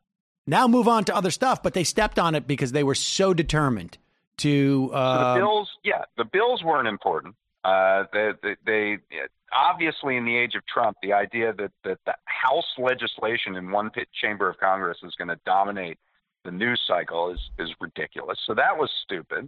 now move on to other stuff. But they stepped on it because they were so determined to. Uh, so the bills, yeah, the bills weren't important. Uh, they, they, they obviously, in the age of Trump, the idea that, that the House legislation in one chamber of Congress is going to dominate the news cycle is, is ridiculous. So that was stupid.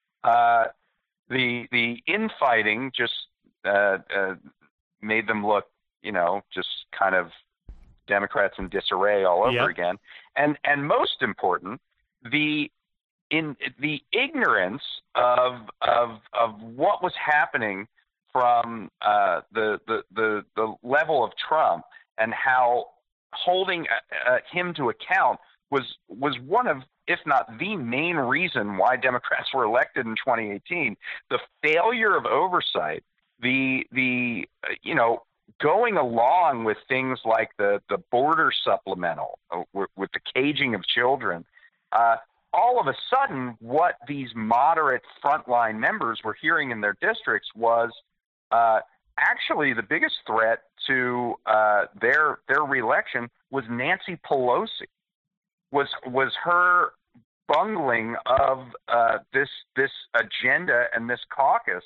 Uh, the the infighting just uh, uh, made them look, you know, just kind of Democrats in disarray all over yep. again. And and most important, the in the ignorance of of of what was happening from uh, the, the the the level of Trump and how holding uh, him to account was was one of, if not the main reason why Democrats were elected in twenty eighteen. The failure of oversight, the the uh, you know going along with things like the the border supplemental uh, with, with the caging of children. Uh, all of a sudden, what these moderate frontline members were hearing in their districts was uh, actually the biggest threat to uh, their their reelection was Nancy Pelosi. Was was her bungling of uh, this this agenda and this caucus,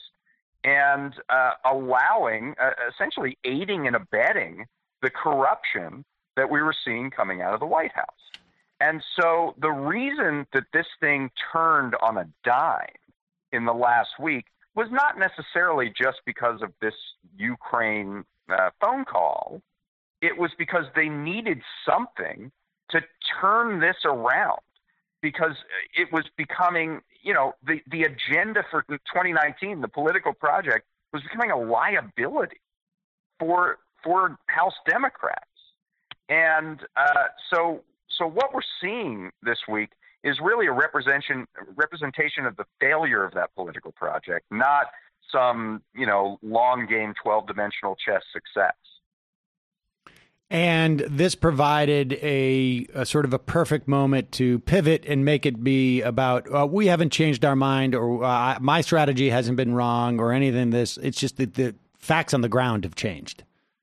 and uh, allowing, uh, essentially aiding and abetting the corruption that we were seeing coming out of the White House. And so the reason that this thing turned on a dime in the last week was not necessarily just because of this Ukraine uh, phone call. It was because they needed something to turn this around, because it was becoming, you know, the, the agenda for twenty nineteen, the political project, was becoming a liability for for House Democrats. And uh, so so what we're seeing this week is really a representation representation of the failure of that political project, not some, you know, long game twelve-dimensional chess success. And this provided a, a sort of a perfect moment to pivot and make it be about, uh, we haven't changed our mind, or uh, my strategy hasn't been wrong, or anything. This, it's just that the facts on the ground have changed.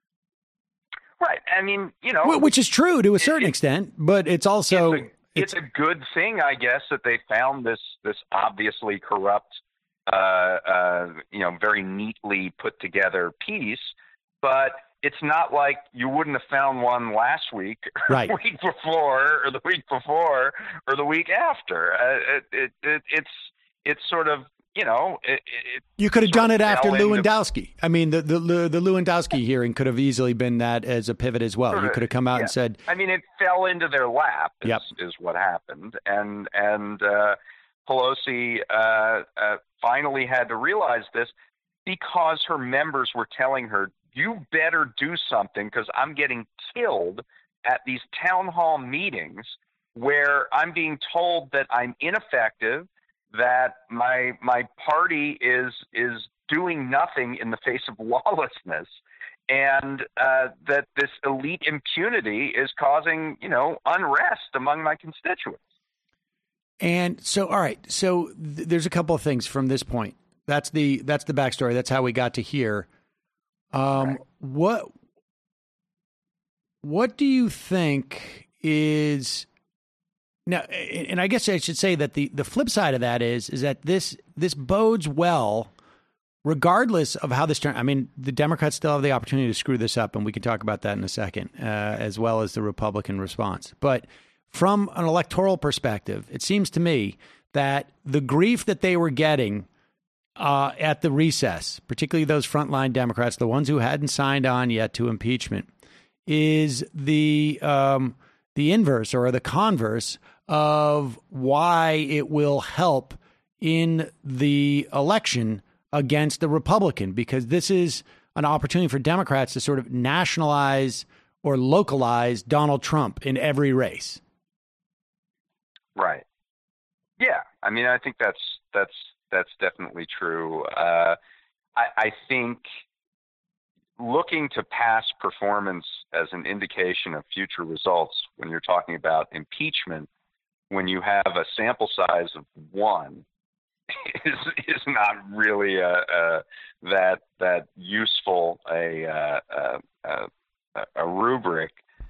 Right. I mean, you know, which is true to a certain it, extent, but it's also it's a, it's, it's a good thing, I guess, that they found this this obviously corrupt, uh, uh, you know, very neatly put together piece, but it's not like you wouldn't have found one last week, or right. the week before, or the week before, or the week after. Uh, it, it, it, it's it's sort of, you know, it, it you could have done it after into, Lewandowski. I mean, the, the the Lewandowski hearing could have easily been that as a pivot as well. You could have come out yeah. and said, I mean, it fell into their lap. Is, yep. is what happened, and and uh, Pelosi uh, uh, finally had to realize this because her members were telling her, you better do something, because I'm getting killed at these town hall meetings where I'm being told that I'm ineffective, that my my party is is doing nothing in the face of lawlessness, and uh, that this elite impunity is causing, you know, unrest among my constituents. And so, all right, so th- there's a couple of things from this point. That's the that's the backstory. That's how we got to here. Um, right. What what do you think is now? And I guess I should say that the, the flip side of that is is that this this bodes well, regardless of how this turns. I mean, the Democrats still have the opportunity to screw this up, and we can talk about that in a second, uh, as well as the Republican response. But from an electoral perspective, it seems to me that the grief that they were getting Uh, at the recess, particularly those frontline Democrats, the ones who hadn't signed on yet to impeachment, is the um, the inverse or the converse of why it will help in the election against the Republican, because this is an opportunity for Democrats to sort of nationalize or localize Donald Trump in every race. Right. Yeah, I mean, I think that's that's that's definitely true. Uh, I, I think looking to past performance as an indication of future results when you're talking about impeachment, when you have a sample size of one, is is not really a, a that that useful a a, a, a rubric.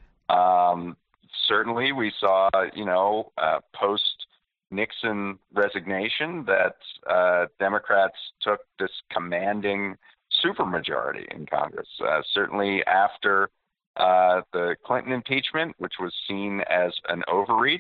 Um, certainly, we saw, you know, uh, post Nixon resignation that uh, Democrats took this commanding supermajority in Congress. Uh, certainly after uh, the Clinton impeachment, which was seen as an overreach,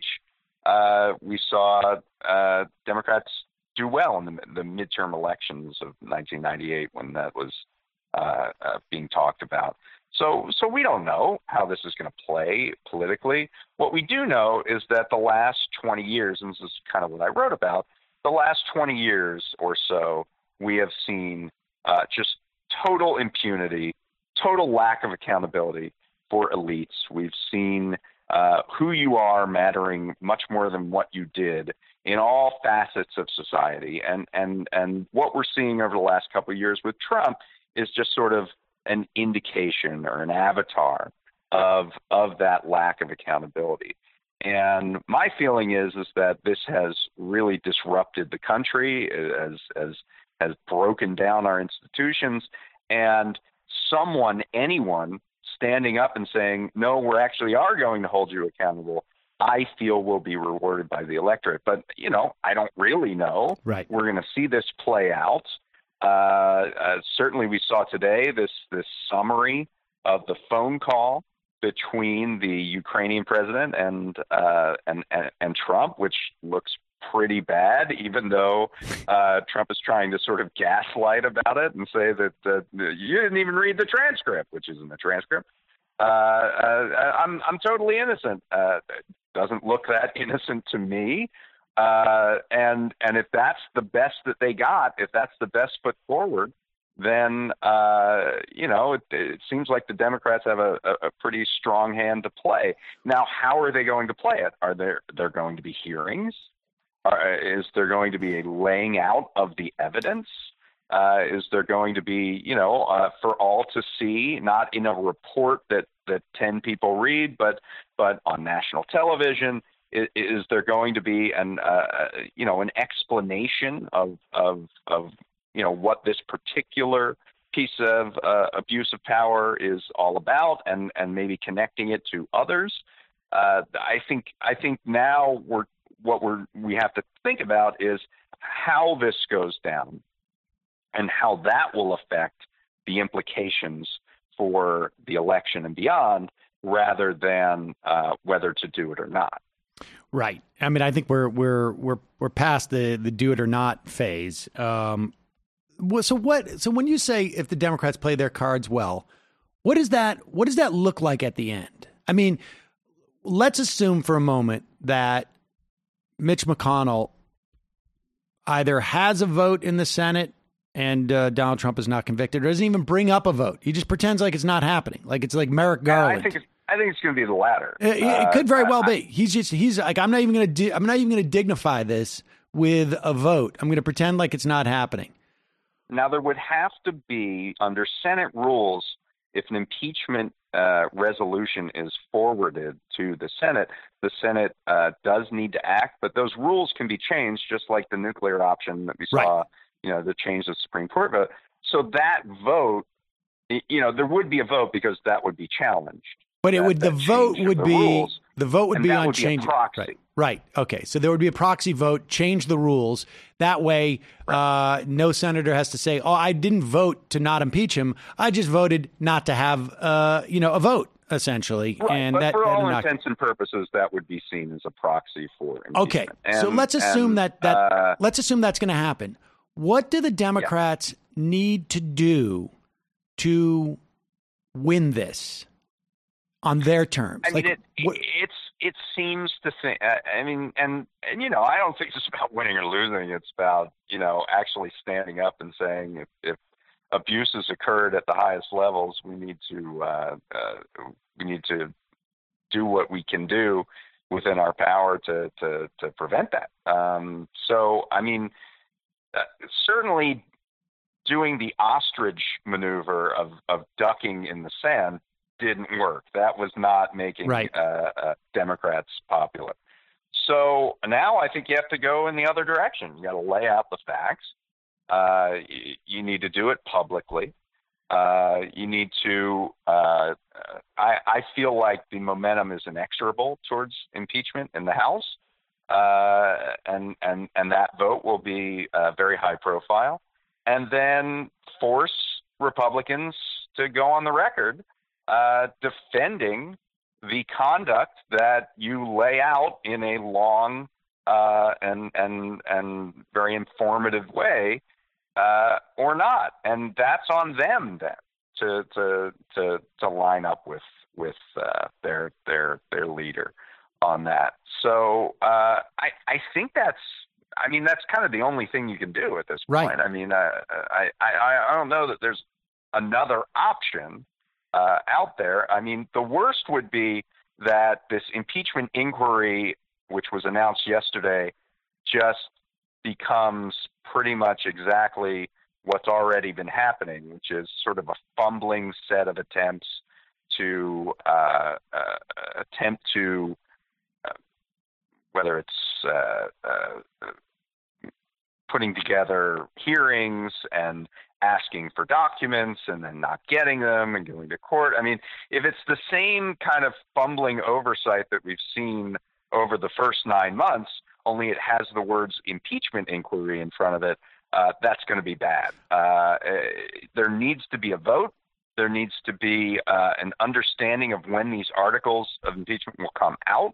uh, we saw uh, Democrats do well in the, the midterm elections of nineteen ninety-eight when that was uh, uh, being talked about. So, so we don't know how this is going to play politically. What we do know is that the last twenty years, and this is kind of what I wrote about, the last twenty years or so, we have seen uh, just total impunity, total lack of accountability for elites. We've seen uh, who you are mattering much more than what you did in all facets of society. And, and, and what we're seeing over the last couple of years with Trump is just sort of an indication or an avatar of of that lack of accountability. And my feeling is is that this has really disrupted the country, as as has broken down our institutions, and someone, anyone standing up and saying, no, we actually are going to hold you accountable, I feel will be rewarded by the electorate. But, you know, I don't really know. Right. We're going to see this play out. Uh, uh, certainly, we saw today this this summary of the phone call between the Ukrainian president and uh, and, and and Trump, which looks pretty bad. Even though uh, Trump is trying to sort of gaslight about it and say that uh, you didn't even read the transcript, which isn't the transcript. Uh, uh, I'm I'm totally innocent. Uh, it doesn't look that innocent to me. Uh, and and if that's the best that they got, if that's the best foot forward, then uh, you know it, it seems like the Democrats have a, a, a pretty strong hand to play. Now, how are they going to play it? Are there there going to be hearings? Are, is there going to be a laying out of the evidence? Uh, is there going to be, you know, uh, for all to see, not in a report that that ten people read, but but on national television? Is, is there going to be an, uh, you know, an explanation of, of, of, you know, what this particular piece of uh, abuse of power is all about, and, and maybe connecting it to others? Uh, I think I think now we're what we're we have to think about is how this goes down, and how that will affect the implications for the election and beyond, rather than uh, whether to do it or not. Right. I mean, I think we're we're we're we're past the the do it or not phase. Um, so what? So when you say if the Democrats play their cards well, what does that what does that look like at the end? I mean, let's assume for a moment that Mitch McConnell either has a vote in the Senate and uh, Donald Trump is not convicted, or doesn't even bring up a vote. He just pretends like it's not happening, like it's like Merrick Garland. Yeah, I think it's, I think it's going to be the latter. It, it could very well uh, be. He's just he's like I'm not even going to di- I'm not even going to dignify this with a vote. I'm going to pretend like it's not happening. Now, there would have to be, under Senate rules, if an impeachment uh, resolution is forwarded to the Senate, the Senate uh, does need to act, but those rules can be changed, just like the nuclear option that we saw, right. you know, the change of the Supreme Court vote. So that vote, you know, there would be a vote because that would be challenged. But it that, would the vote would the be rules, the vote would be on would change. Be a proxy. Right. Right. Okay. So there would be a proxy vote, change the rules. That way, right. uh, no senator has to say, "Oh, I didn't vote to not impeach him. I just voted not to have, uh, you know, a vote." Essentially, right. and but that, for all not... intents and purposes, that would be seen as a proxy for impeachment. Okay. And, so let's assume and, that that uh, let's assume that's going to happen. What do the Democrats yeah. need to do to win this on their terms? I mean, like, it, what, it's it seems to think. Uh, I mean, and and you know, I don't think it's about winning or losing. It's about you know actually standing up and saying if, if abuses occurred at the highest levels, we need to uh, uh, we need to do what we can do within our power to to, to prevent that. Um, so, I mean, uh, certainly doing the ostrich maneuver of, of ducking in the sand didn't work. That was not making right. uh, uh, Democrats popular. So now I think you have to go in the other direction. You got to lay out the facts. Uh, you, you need to do it publicly. Uh, you need to. Uh, I, I feel like the momentum is inexorable towards impeachment in the House, uh, and and and that vote will be uh, very high profile. And then force Republicans to go on the record uh, defending the conduct that you lay out in a long uh, and and and very informative way, uh, or not. And that's on them then to to to to line up with with uh, their their their leader on that. So uh, I I think that's. I mean, that's kind of the only thing you can do at this right. point. I mean, uh, I, I, I don't know that there's another option uh, out there. I mean, the worst would be that this impeachment inquiry, which was announced yesterday, just becomes pretty much exactly what's already been happening, which is sort of a fumbling set of attempts to uh, uh, attempt to, uh, whether it's uh, uh, putting together hearings and asking for documents and then not getting them and going to court. I mean, if it's the same kind of fumbling oversight that we've seen over the first nine months, only it has the words impeachment inquiry in front of it, uh, that's going to be bad. Uh, there needs to be a vote. There needs to be uh, an understanding of when these articles of impeachment will come out.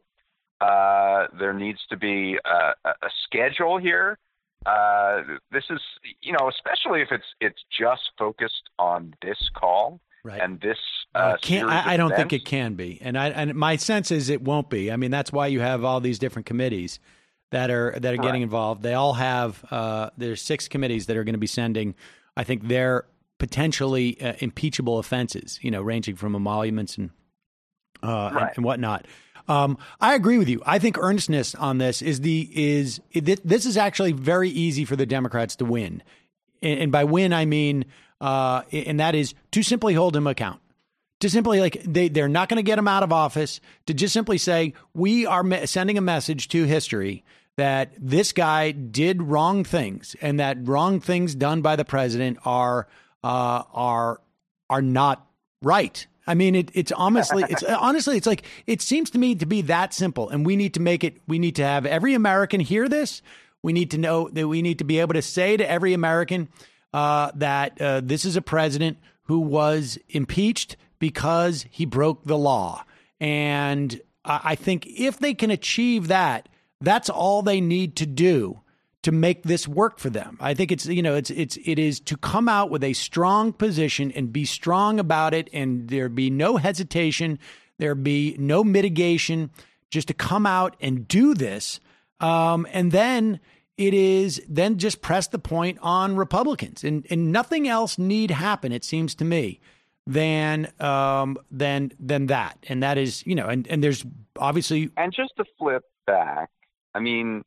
Uh, there needs to be a, a schedule here. Uh, this is, you know, especially if it's it's just focused on this call right. and this. Uh, uh, can't, I, I don't events. think it can be, and I and my sense is it won't be. I mean, that's why you have all these different committees that are that are right. getting involved. They all have. Uh, there's six committees that are going to be sending, I think, their potentially uh, impeachable offenses. You know, ranging from emoluments and uh, right. and, and whatnot. Um, I agree with you. I think earnestness on this is the is this is actually very easy for the Democrats to win, and, and by win I mean, uh, and that is to simply hold him account, to simply like they they're not going to get him out of office, to just simply say we are me- sending a message to history that this guy did wrong things and that wrong things done by the president are uh, are are not right. I mean, it, it's honestly, it's honestly, it's like, it seems to me to be that simple, and we need to make it, we need to have every American hear this. We need to know that we need to be able to say to every American uh, that uh, this is a president who was impeached because he broke the law. And I think if they can achieve that, that's all they need to do to make this work for them. I think it's, you know, it's, it's, it is to come out with a strong position and be strong about it. And there be no hesitation. There be no mitigation, just to come out and do this. Um, and then it is then just press the point on Republicans, and, and nothing else need happen, it seems to me, than, um, than, than that. And that is, you know, and, and there's obviously. And just to flip back, I mean,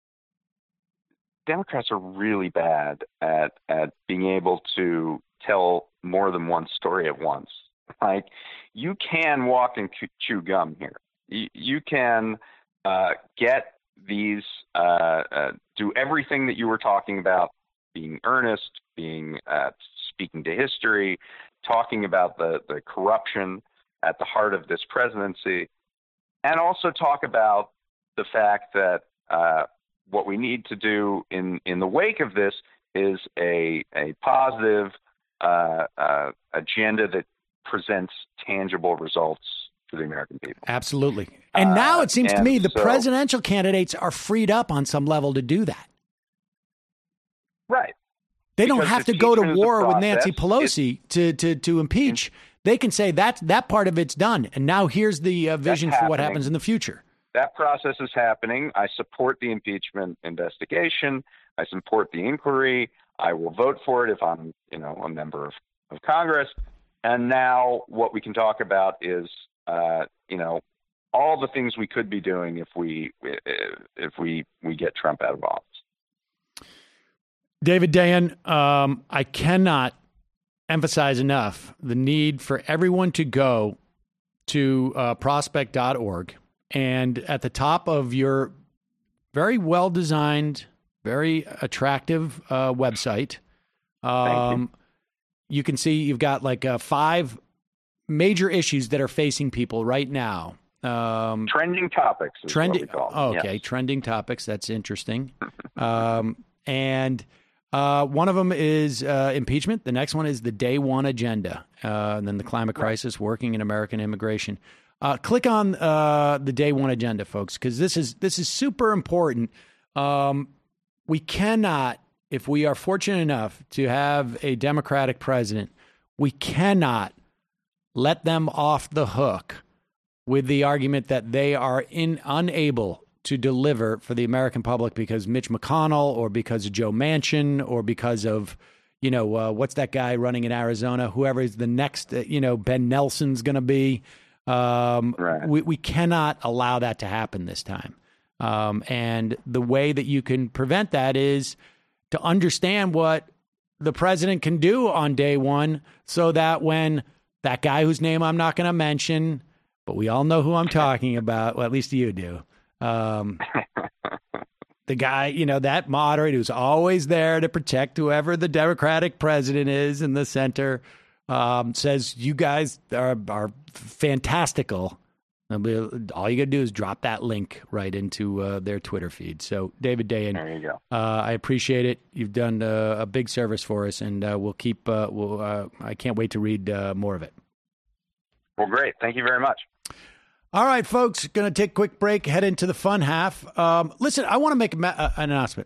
Democrats are really bad at, at being able to tell more than one story at once. Like, you can walk and chew gum here. You, you can uh, get these, uh, uh, do everything that you were talking about, being earnest, being uh, speaking to history, talking about the, the corruption at the heart of this presidency, and also talk about the fact that uh, what we need to do in, in the wake of this is a a positive uh, uh, agenda that presents tangible results to the American people. Absolutely. And now it seems uh, to me the so, presidential candidates are freed up on some level to do that. Right. They don't because have to go to war with process. Nancy Pelosi it, to, to, to impeach. It, they can say that that part of it's done. And now here's the uh, vision for what happens in the future. That process is happening. I support the impeachment investigation. I support the inquiry. I will vote for it if I'm, you know, a member of, of Congress. And now what we can talk about is, uh, you know, all the things we could be doing if we if we we get Trump out of office. David Dayen, um, I cannot emphasize enough the need for everyone to go to uh, prospect dot org, and at the top of your very well designed, very attractive uh, website, um, you. you can see you've got like uh, five major issues that are facing people right now. Um, trending topics. Is trending. What we call them. Oh, okay, yes. Trending topics. That's interesting. um, and uh, one of them is uh, impeachment. The next one is the day one agenda, uh, and then the climate crisis, working in American immigration. Uh, click on uh, the day one agenda, folks, because this is this is super important. Um, we cannot, if we are fortunate enough to have a Democratic president, we cannot let them off the hook with the argument that they are in, unable to deliver for the American public because Mitch McConnell or because of Joe Manchin or because of, you know, uh, what's that guy running in Arizona, whoever is the next, uh, you know, Ben Nelson's going to be. Um, right. we, we cannot allow that to happen this time. Um, and the way that you can prevent that is to understand what the president can do on day one so that when that guy whose name I'm not going to mention, but we all know who I'm talking about, well, at least you do. Um, the guy, you know, that moderate who's always there to protect whoever the Democratic president is in the center, um, says you guys are, are fantastical. All you got to do is drop that link right into uh, their Twitter feed. So, David Dayen, there you go. Uh, I appreciate it. You've done uh, a big service for us, and uh, we'll keep. Uh, we'll. Uh, I can't wait to read uh, more of it. Well, great. Thank you very much. All right, folks. Going to take a quick break. Head into the fun half. Um, listen, I want to make a ma- uh, an announcement.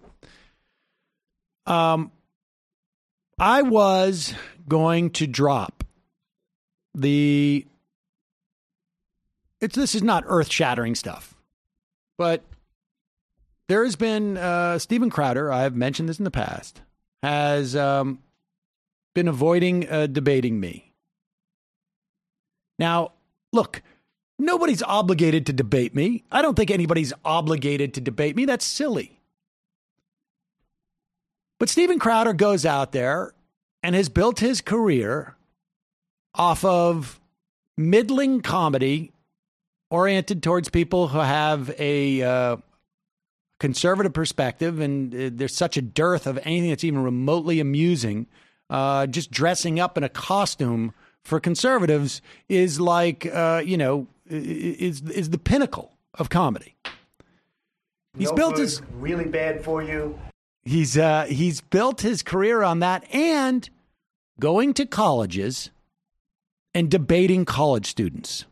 Um, I was going to drop the. It's, this is not earth-shattering stuff, but there has been uh, Steven Crowder, I've mentioned this in the past, has um, been avoiding uh, debating me. Now, look, nobody's obligated to debate me. I don't think anybody's obligated to debate me. That's silly. But Steven Crowder goes out there and has built his career off of middling comedy oriented towards people who have a uh, conservative perspective, and uh, there's such a dearth of anything that's even remotely amusing. Uh, just dressing up in a costume for conservatives is like, uh, you know, is is the pinnacle of comedy. He's no built good, his really bad for you. He's uh, he's built his career on that and going to colleges and debating college students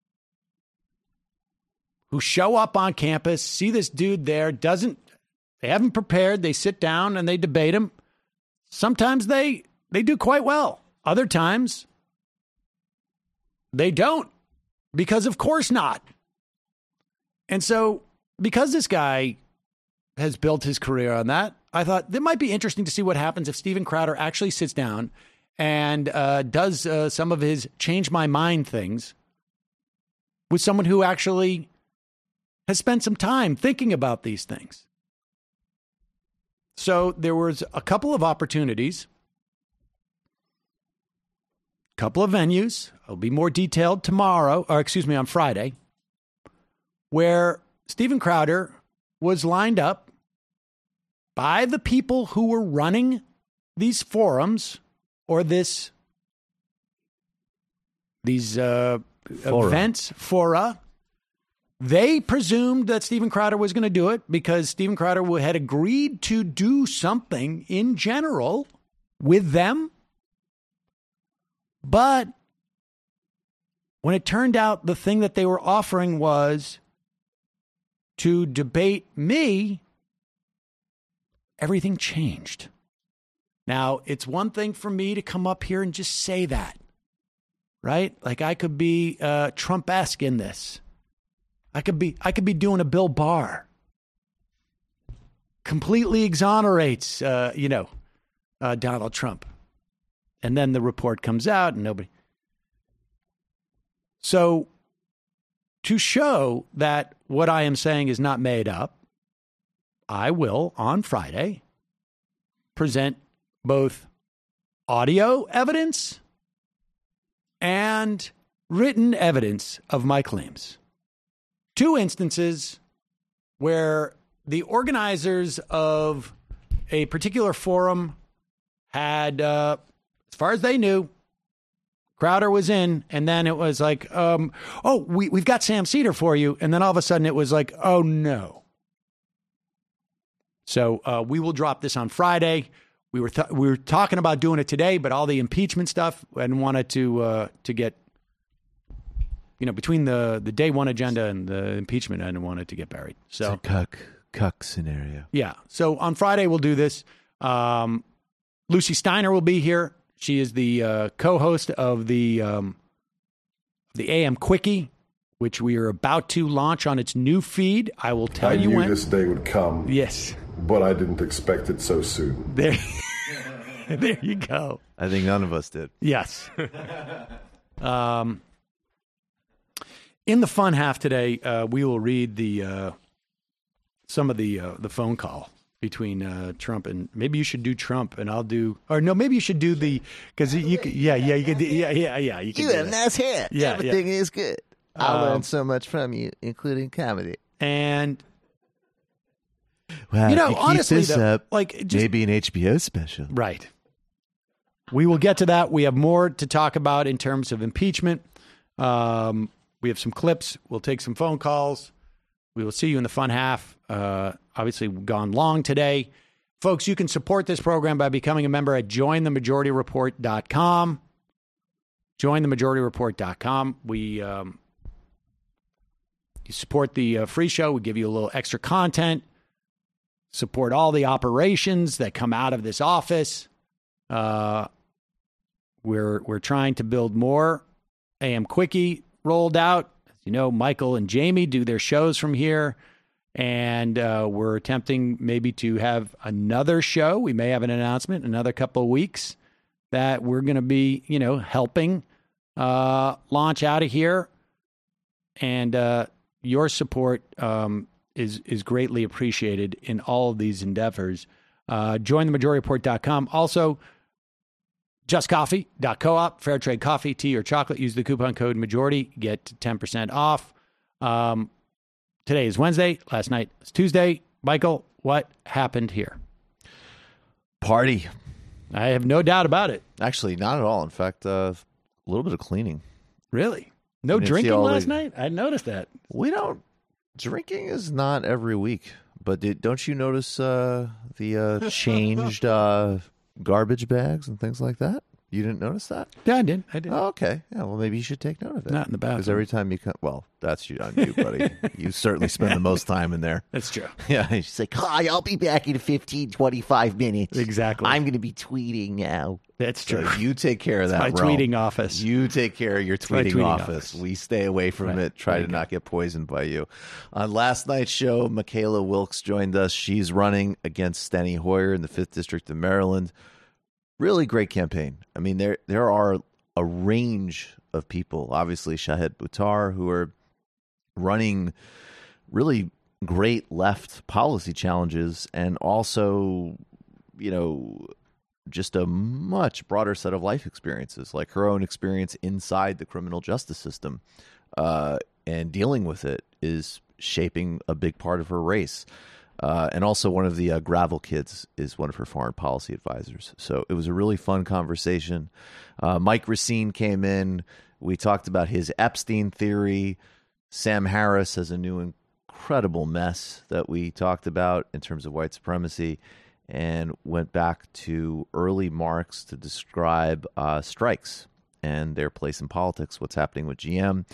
who show up on campus, see this dude there, doesn't, they haven't prepared, they sit down and they debate him. Sometimes they they do quite well. Other times they don't, because of course not. And so because this guy has built his career on that, I thought it might be interesting to see what happens if Steven Crowder actually sits down and uh, does uh, some of his change my mind things with someone who actually has spent some time thinking about these things. So there was a couple of opportunities, a couple of venues. It'll be more detailed tomorrow, or excuse me, on Friday, where Steven Crowder was lined up by the people who were running these forums or this these uh, Fora. events, fora. They presumed that Steven Crowder was going to do it because Steven Crowder had agreed to do something in general with them. But when it turned out the thing that they were offering was to debate me, everything changed. Now, it's one thing for me to come up here and just say that, right? Like I could be uh, Trump-esque in this. I could be I could be doing a Bill Barr. Completely exonerates, uh, you know, uh, Donald Trump. And then the report comes out and nobody. So to show that what I am saying is not made up, I will, on Friday, present both audio evidence and written evidence of my claims. Two instances where the organizers of a particular forum had, uh, as far as they knew, Crowder was in, and then it was like, um, oh, we, we've got Sam Seder for you. And then all of a sudden it was like, oh, no. So uh, we will drop this on Friday. We were th- we were talking about doing it today, but all the impeachment stuff, and wanted to uh, to get, you know, between the, the day one agenda and the impeachment, I wanted to get buried. So it's a cuck, cuck scenario. Yeah. So on Friday, we'll do this. Um, Lucy Steiner will be here. She is the uh, co-host of the um, the A M Quickie, which we are about to launch on its new feed. I will tell I you knew when. this day would come. Yes. But I didn't expect it so soon. There, there you go. I think none of us did. Yes. um, in the fun half today, uh, we will read the uh, some of the uh, the phone call between uh, Trump and maybe you should do Trump and I'll do, or no, maybe you should do the, because you could, yeah, yeah, you could, yeah, yeah, yeah. You, you have a nice hair. Yeah, Everything yeah. is good. I Um, learned so much from you, including comedy. And, Wow, you know, if keep honestly, this though, up, like, just, maybe an H B O special. right. We will get to that. We have more to talk about in terms of impeachment. Um, we have some clips. We'll take some phone calls. We will see you in the fun half. Uh, obviously, we've gone long today. Folks, you can support this program by becoming a member at join the majority report dot com. join the majority report dot com. We um, you support the uh, free show. We give you a little extra content. Support all the operations that come out of this office. Uh, we're we're trying to build more A M Quickie rolled out. As you know, Michael and Jamie do their shows from here. And uh, we're attempting maybe to have another show. We may have an announcement in another couple of weeks that we're going to be, you know, helping uh, launch out of here. And uh, your support um, is is greatly appreciated in all of these endeavors. Uh, join the majority report dot com. Also, just coffee dot coop, fair trade coffee, tea, or chocolate. Use the coupon code MAJORITY. Get ten percent off. Um, Today is Wednesday. Last night was Tuesday. Michael, what happened here? Party. I have no doubt about it. Actually, not at all. In fact, uh, a little bit of cleaning. Really? No You didn't see drinking all last the- night? I noticed that. We don't. Drinking is not every week, but did, don't you notice uh, the uh, changed uh, garbage bags and things like that? You didn't notice that? Yeah, I did. I did. Oh, okay. Yeah, well, maybe you should take note of it. Not in the bathroom. Because every time you come, well, that's you on you, buddy. You certainly spend the most time in there. That's true. Yeah. She's like, hi, I'll be back in fifteen, twenty-five minutes. Exactly. I'm going to be tweeting now. That's true. So you take care of that. My realm. tweeting office. You take care of your my tweeting, tweeting office. office. We stay away from Right. it. Try There to you go. not get poisoned by you. On last night's show, Michaela Wilkes joined us. She's running against Steny Hoyer in the fifth District of Maryland. Really great campaign. I mean, there there are a range of people. Obviously, Shahed Buttar, who are running really great left policy challenges, and also, you know, just a much broader set of life experiences, like her own experience inside the criminal justice system, uh, and dealing with it is shaping a big part of her race. Uh, and also one of the uh, Gravel kids is one of her foreign policy advisors. So it was a really fun conversation. Uh, Mike Racine came in. We talked about his Epstein theory. Sam Harris has a new incredible mess that we talked about in terms of white supremacy, and went back to early Marx to describe uh, strikes and their place in politics, what's happening with G M,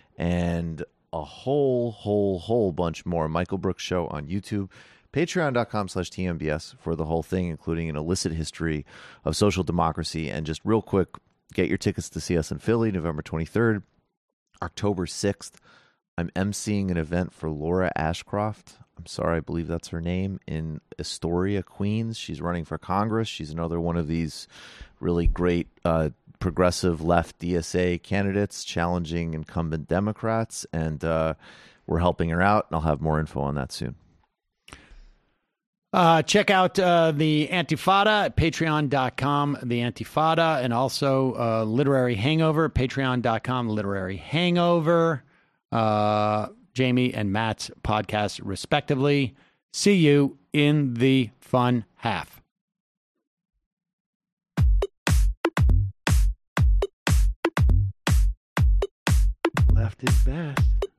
and a whole, whole, whole bunch more. Michael Brooks Show on YouTube. Patreon.com slash TMBS for the whole thing, including an illicit history of social democracy. And just real quick, get your tickets to see us in Philly, November twenty-third. October sixth, I'm emceeing an event for Laura Ashcroft. I'm sorry, I believe that's her name, in Astoria, Queens. She's running for Congress. She's another one of these really great uh, progressive left D S A candidates challenging incumbent Democrats, and uh, we're helping her out, and I'll have more info on that soon. Uh, check out uh, the Antifada at patreon dot com, the Antifada, and also uh, Literary Hangover, patreon dot com, Literary Hangover, uh, Jamie and Matt's podcast, respectively. See you in the fun half. Left is best.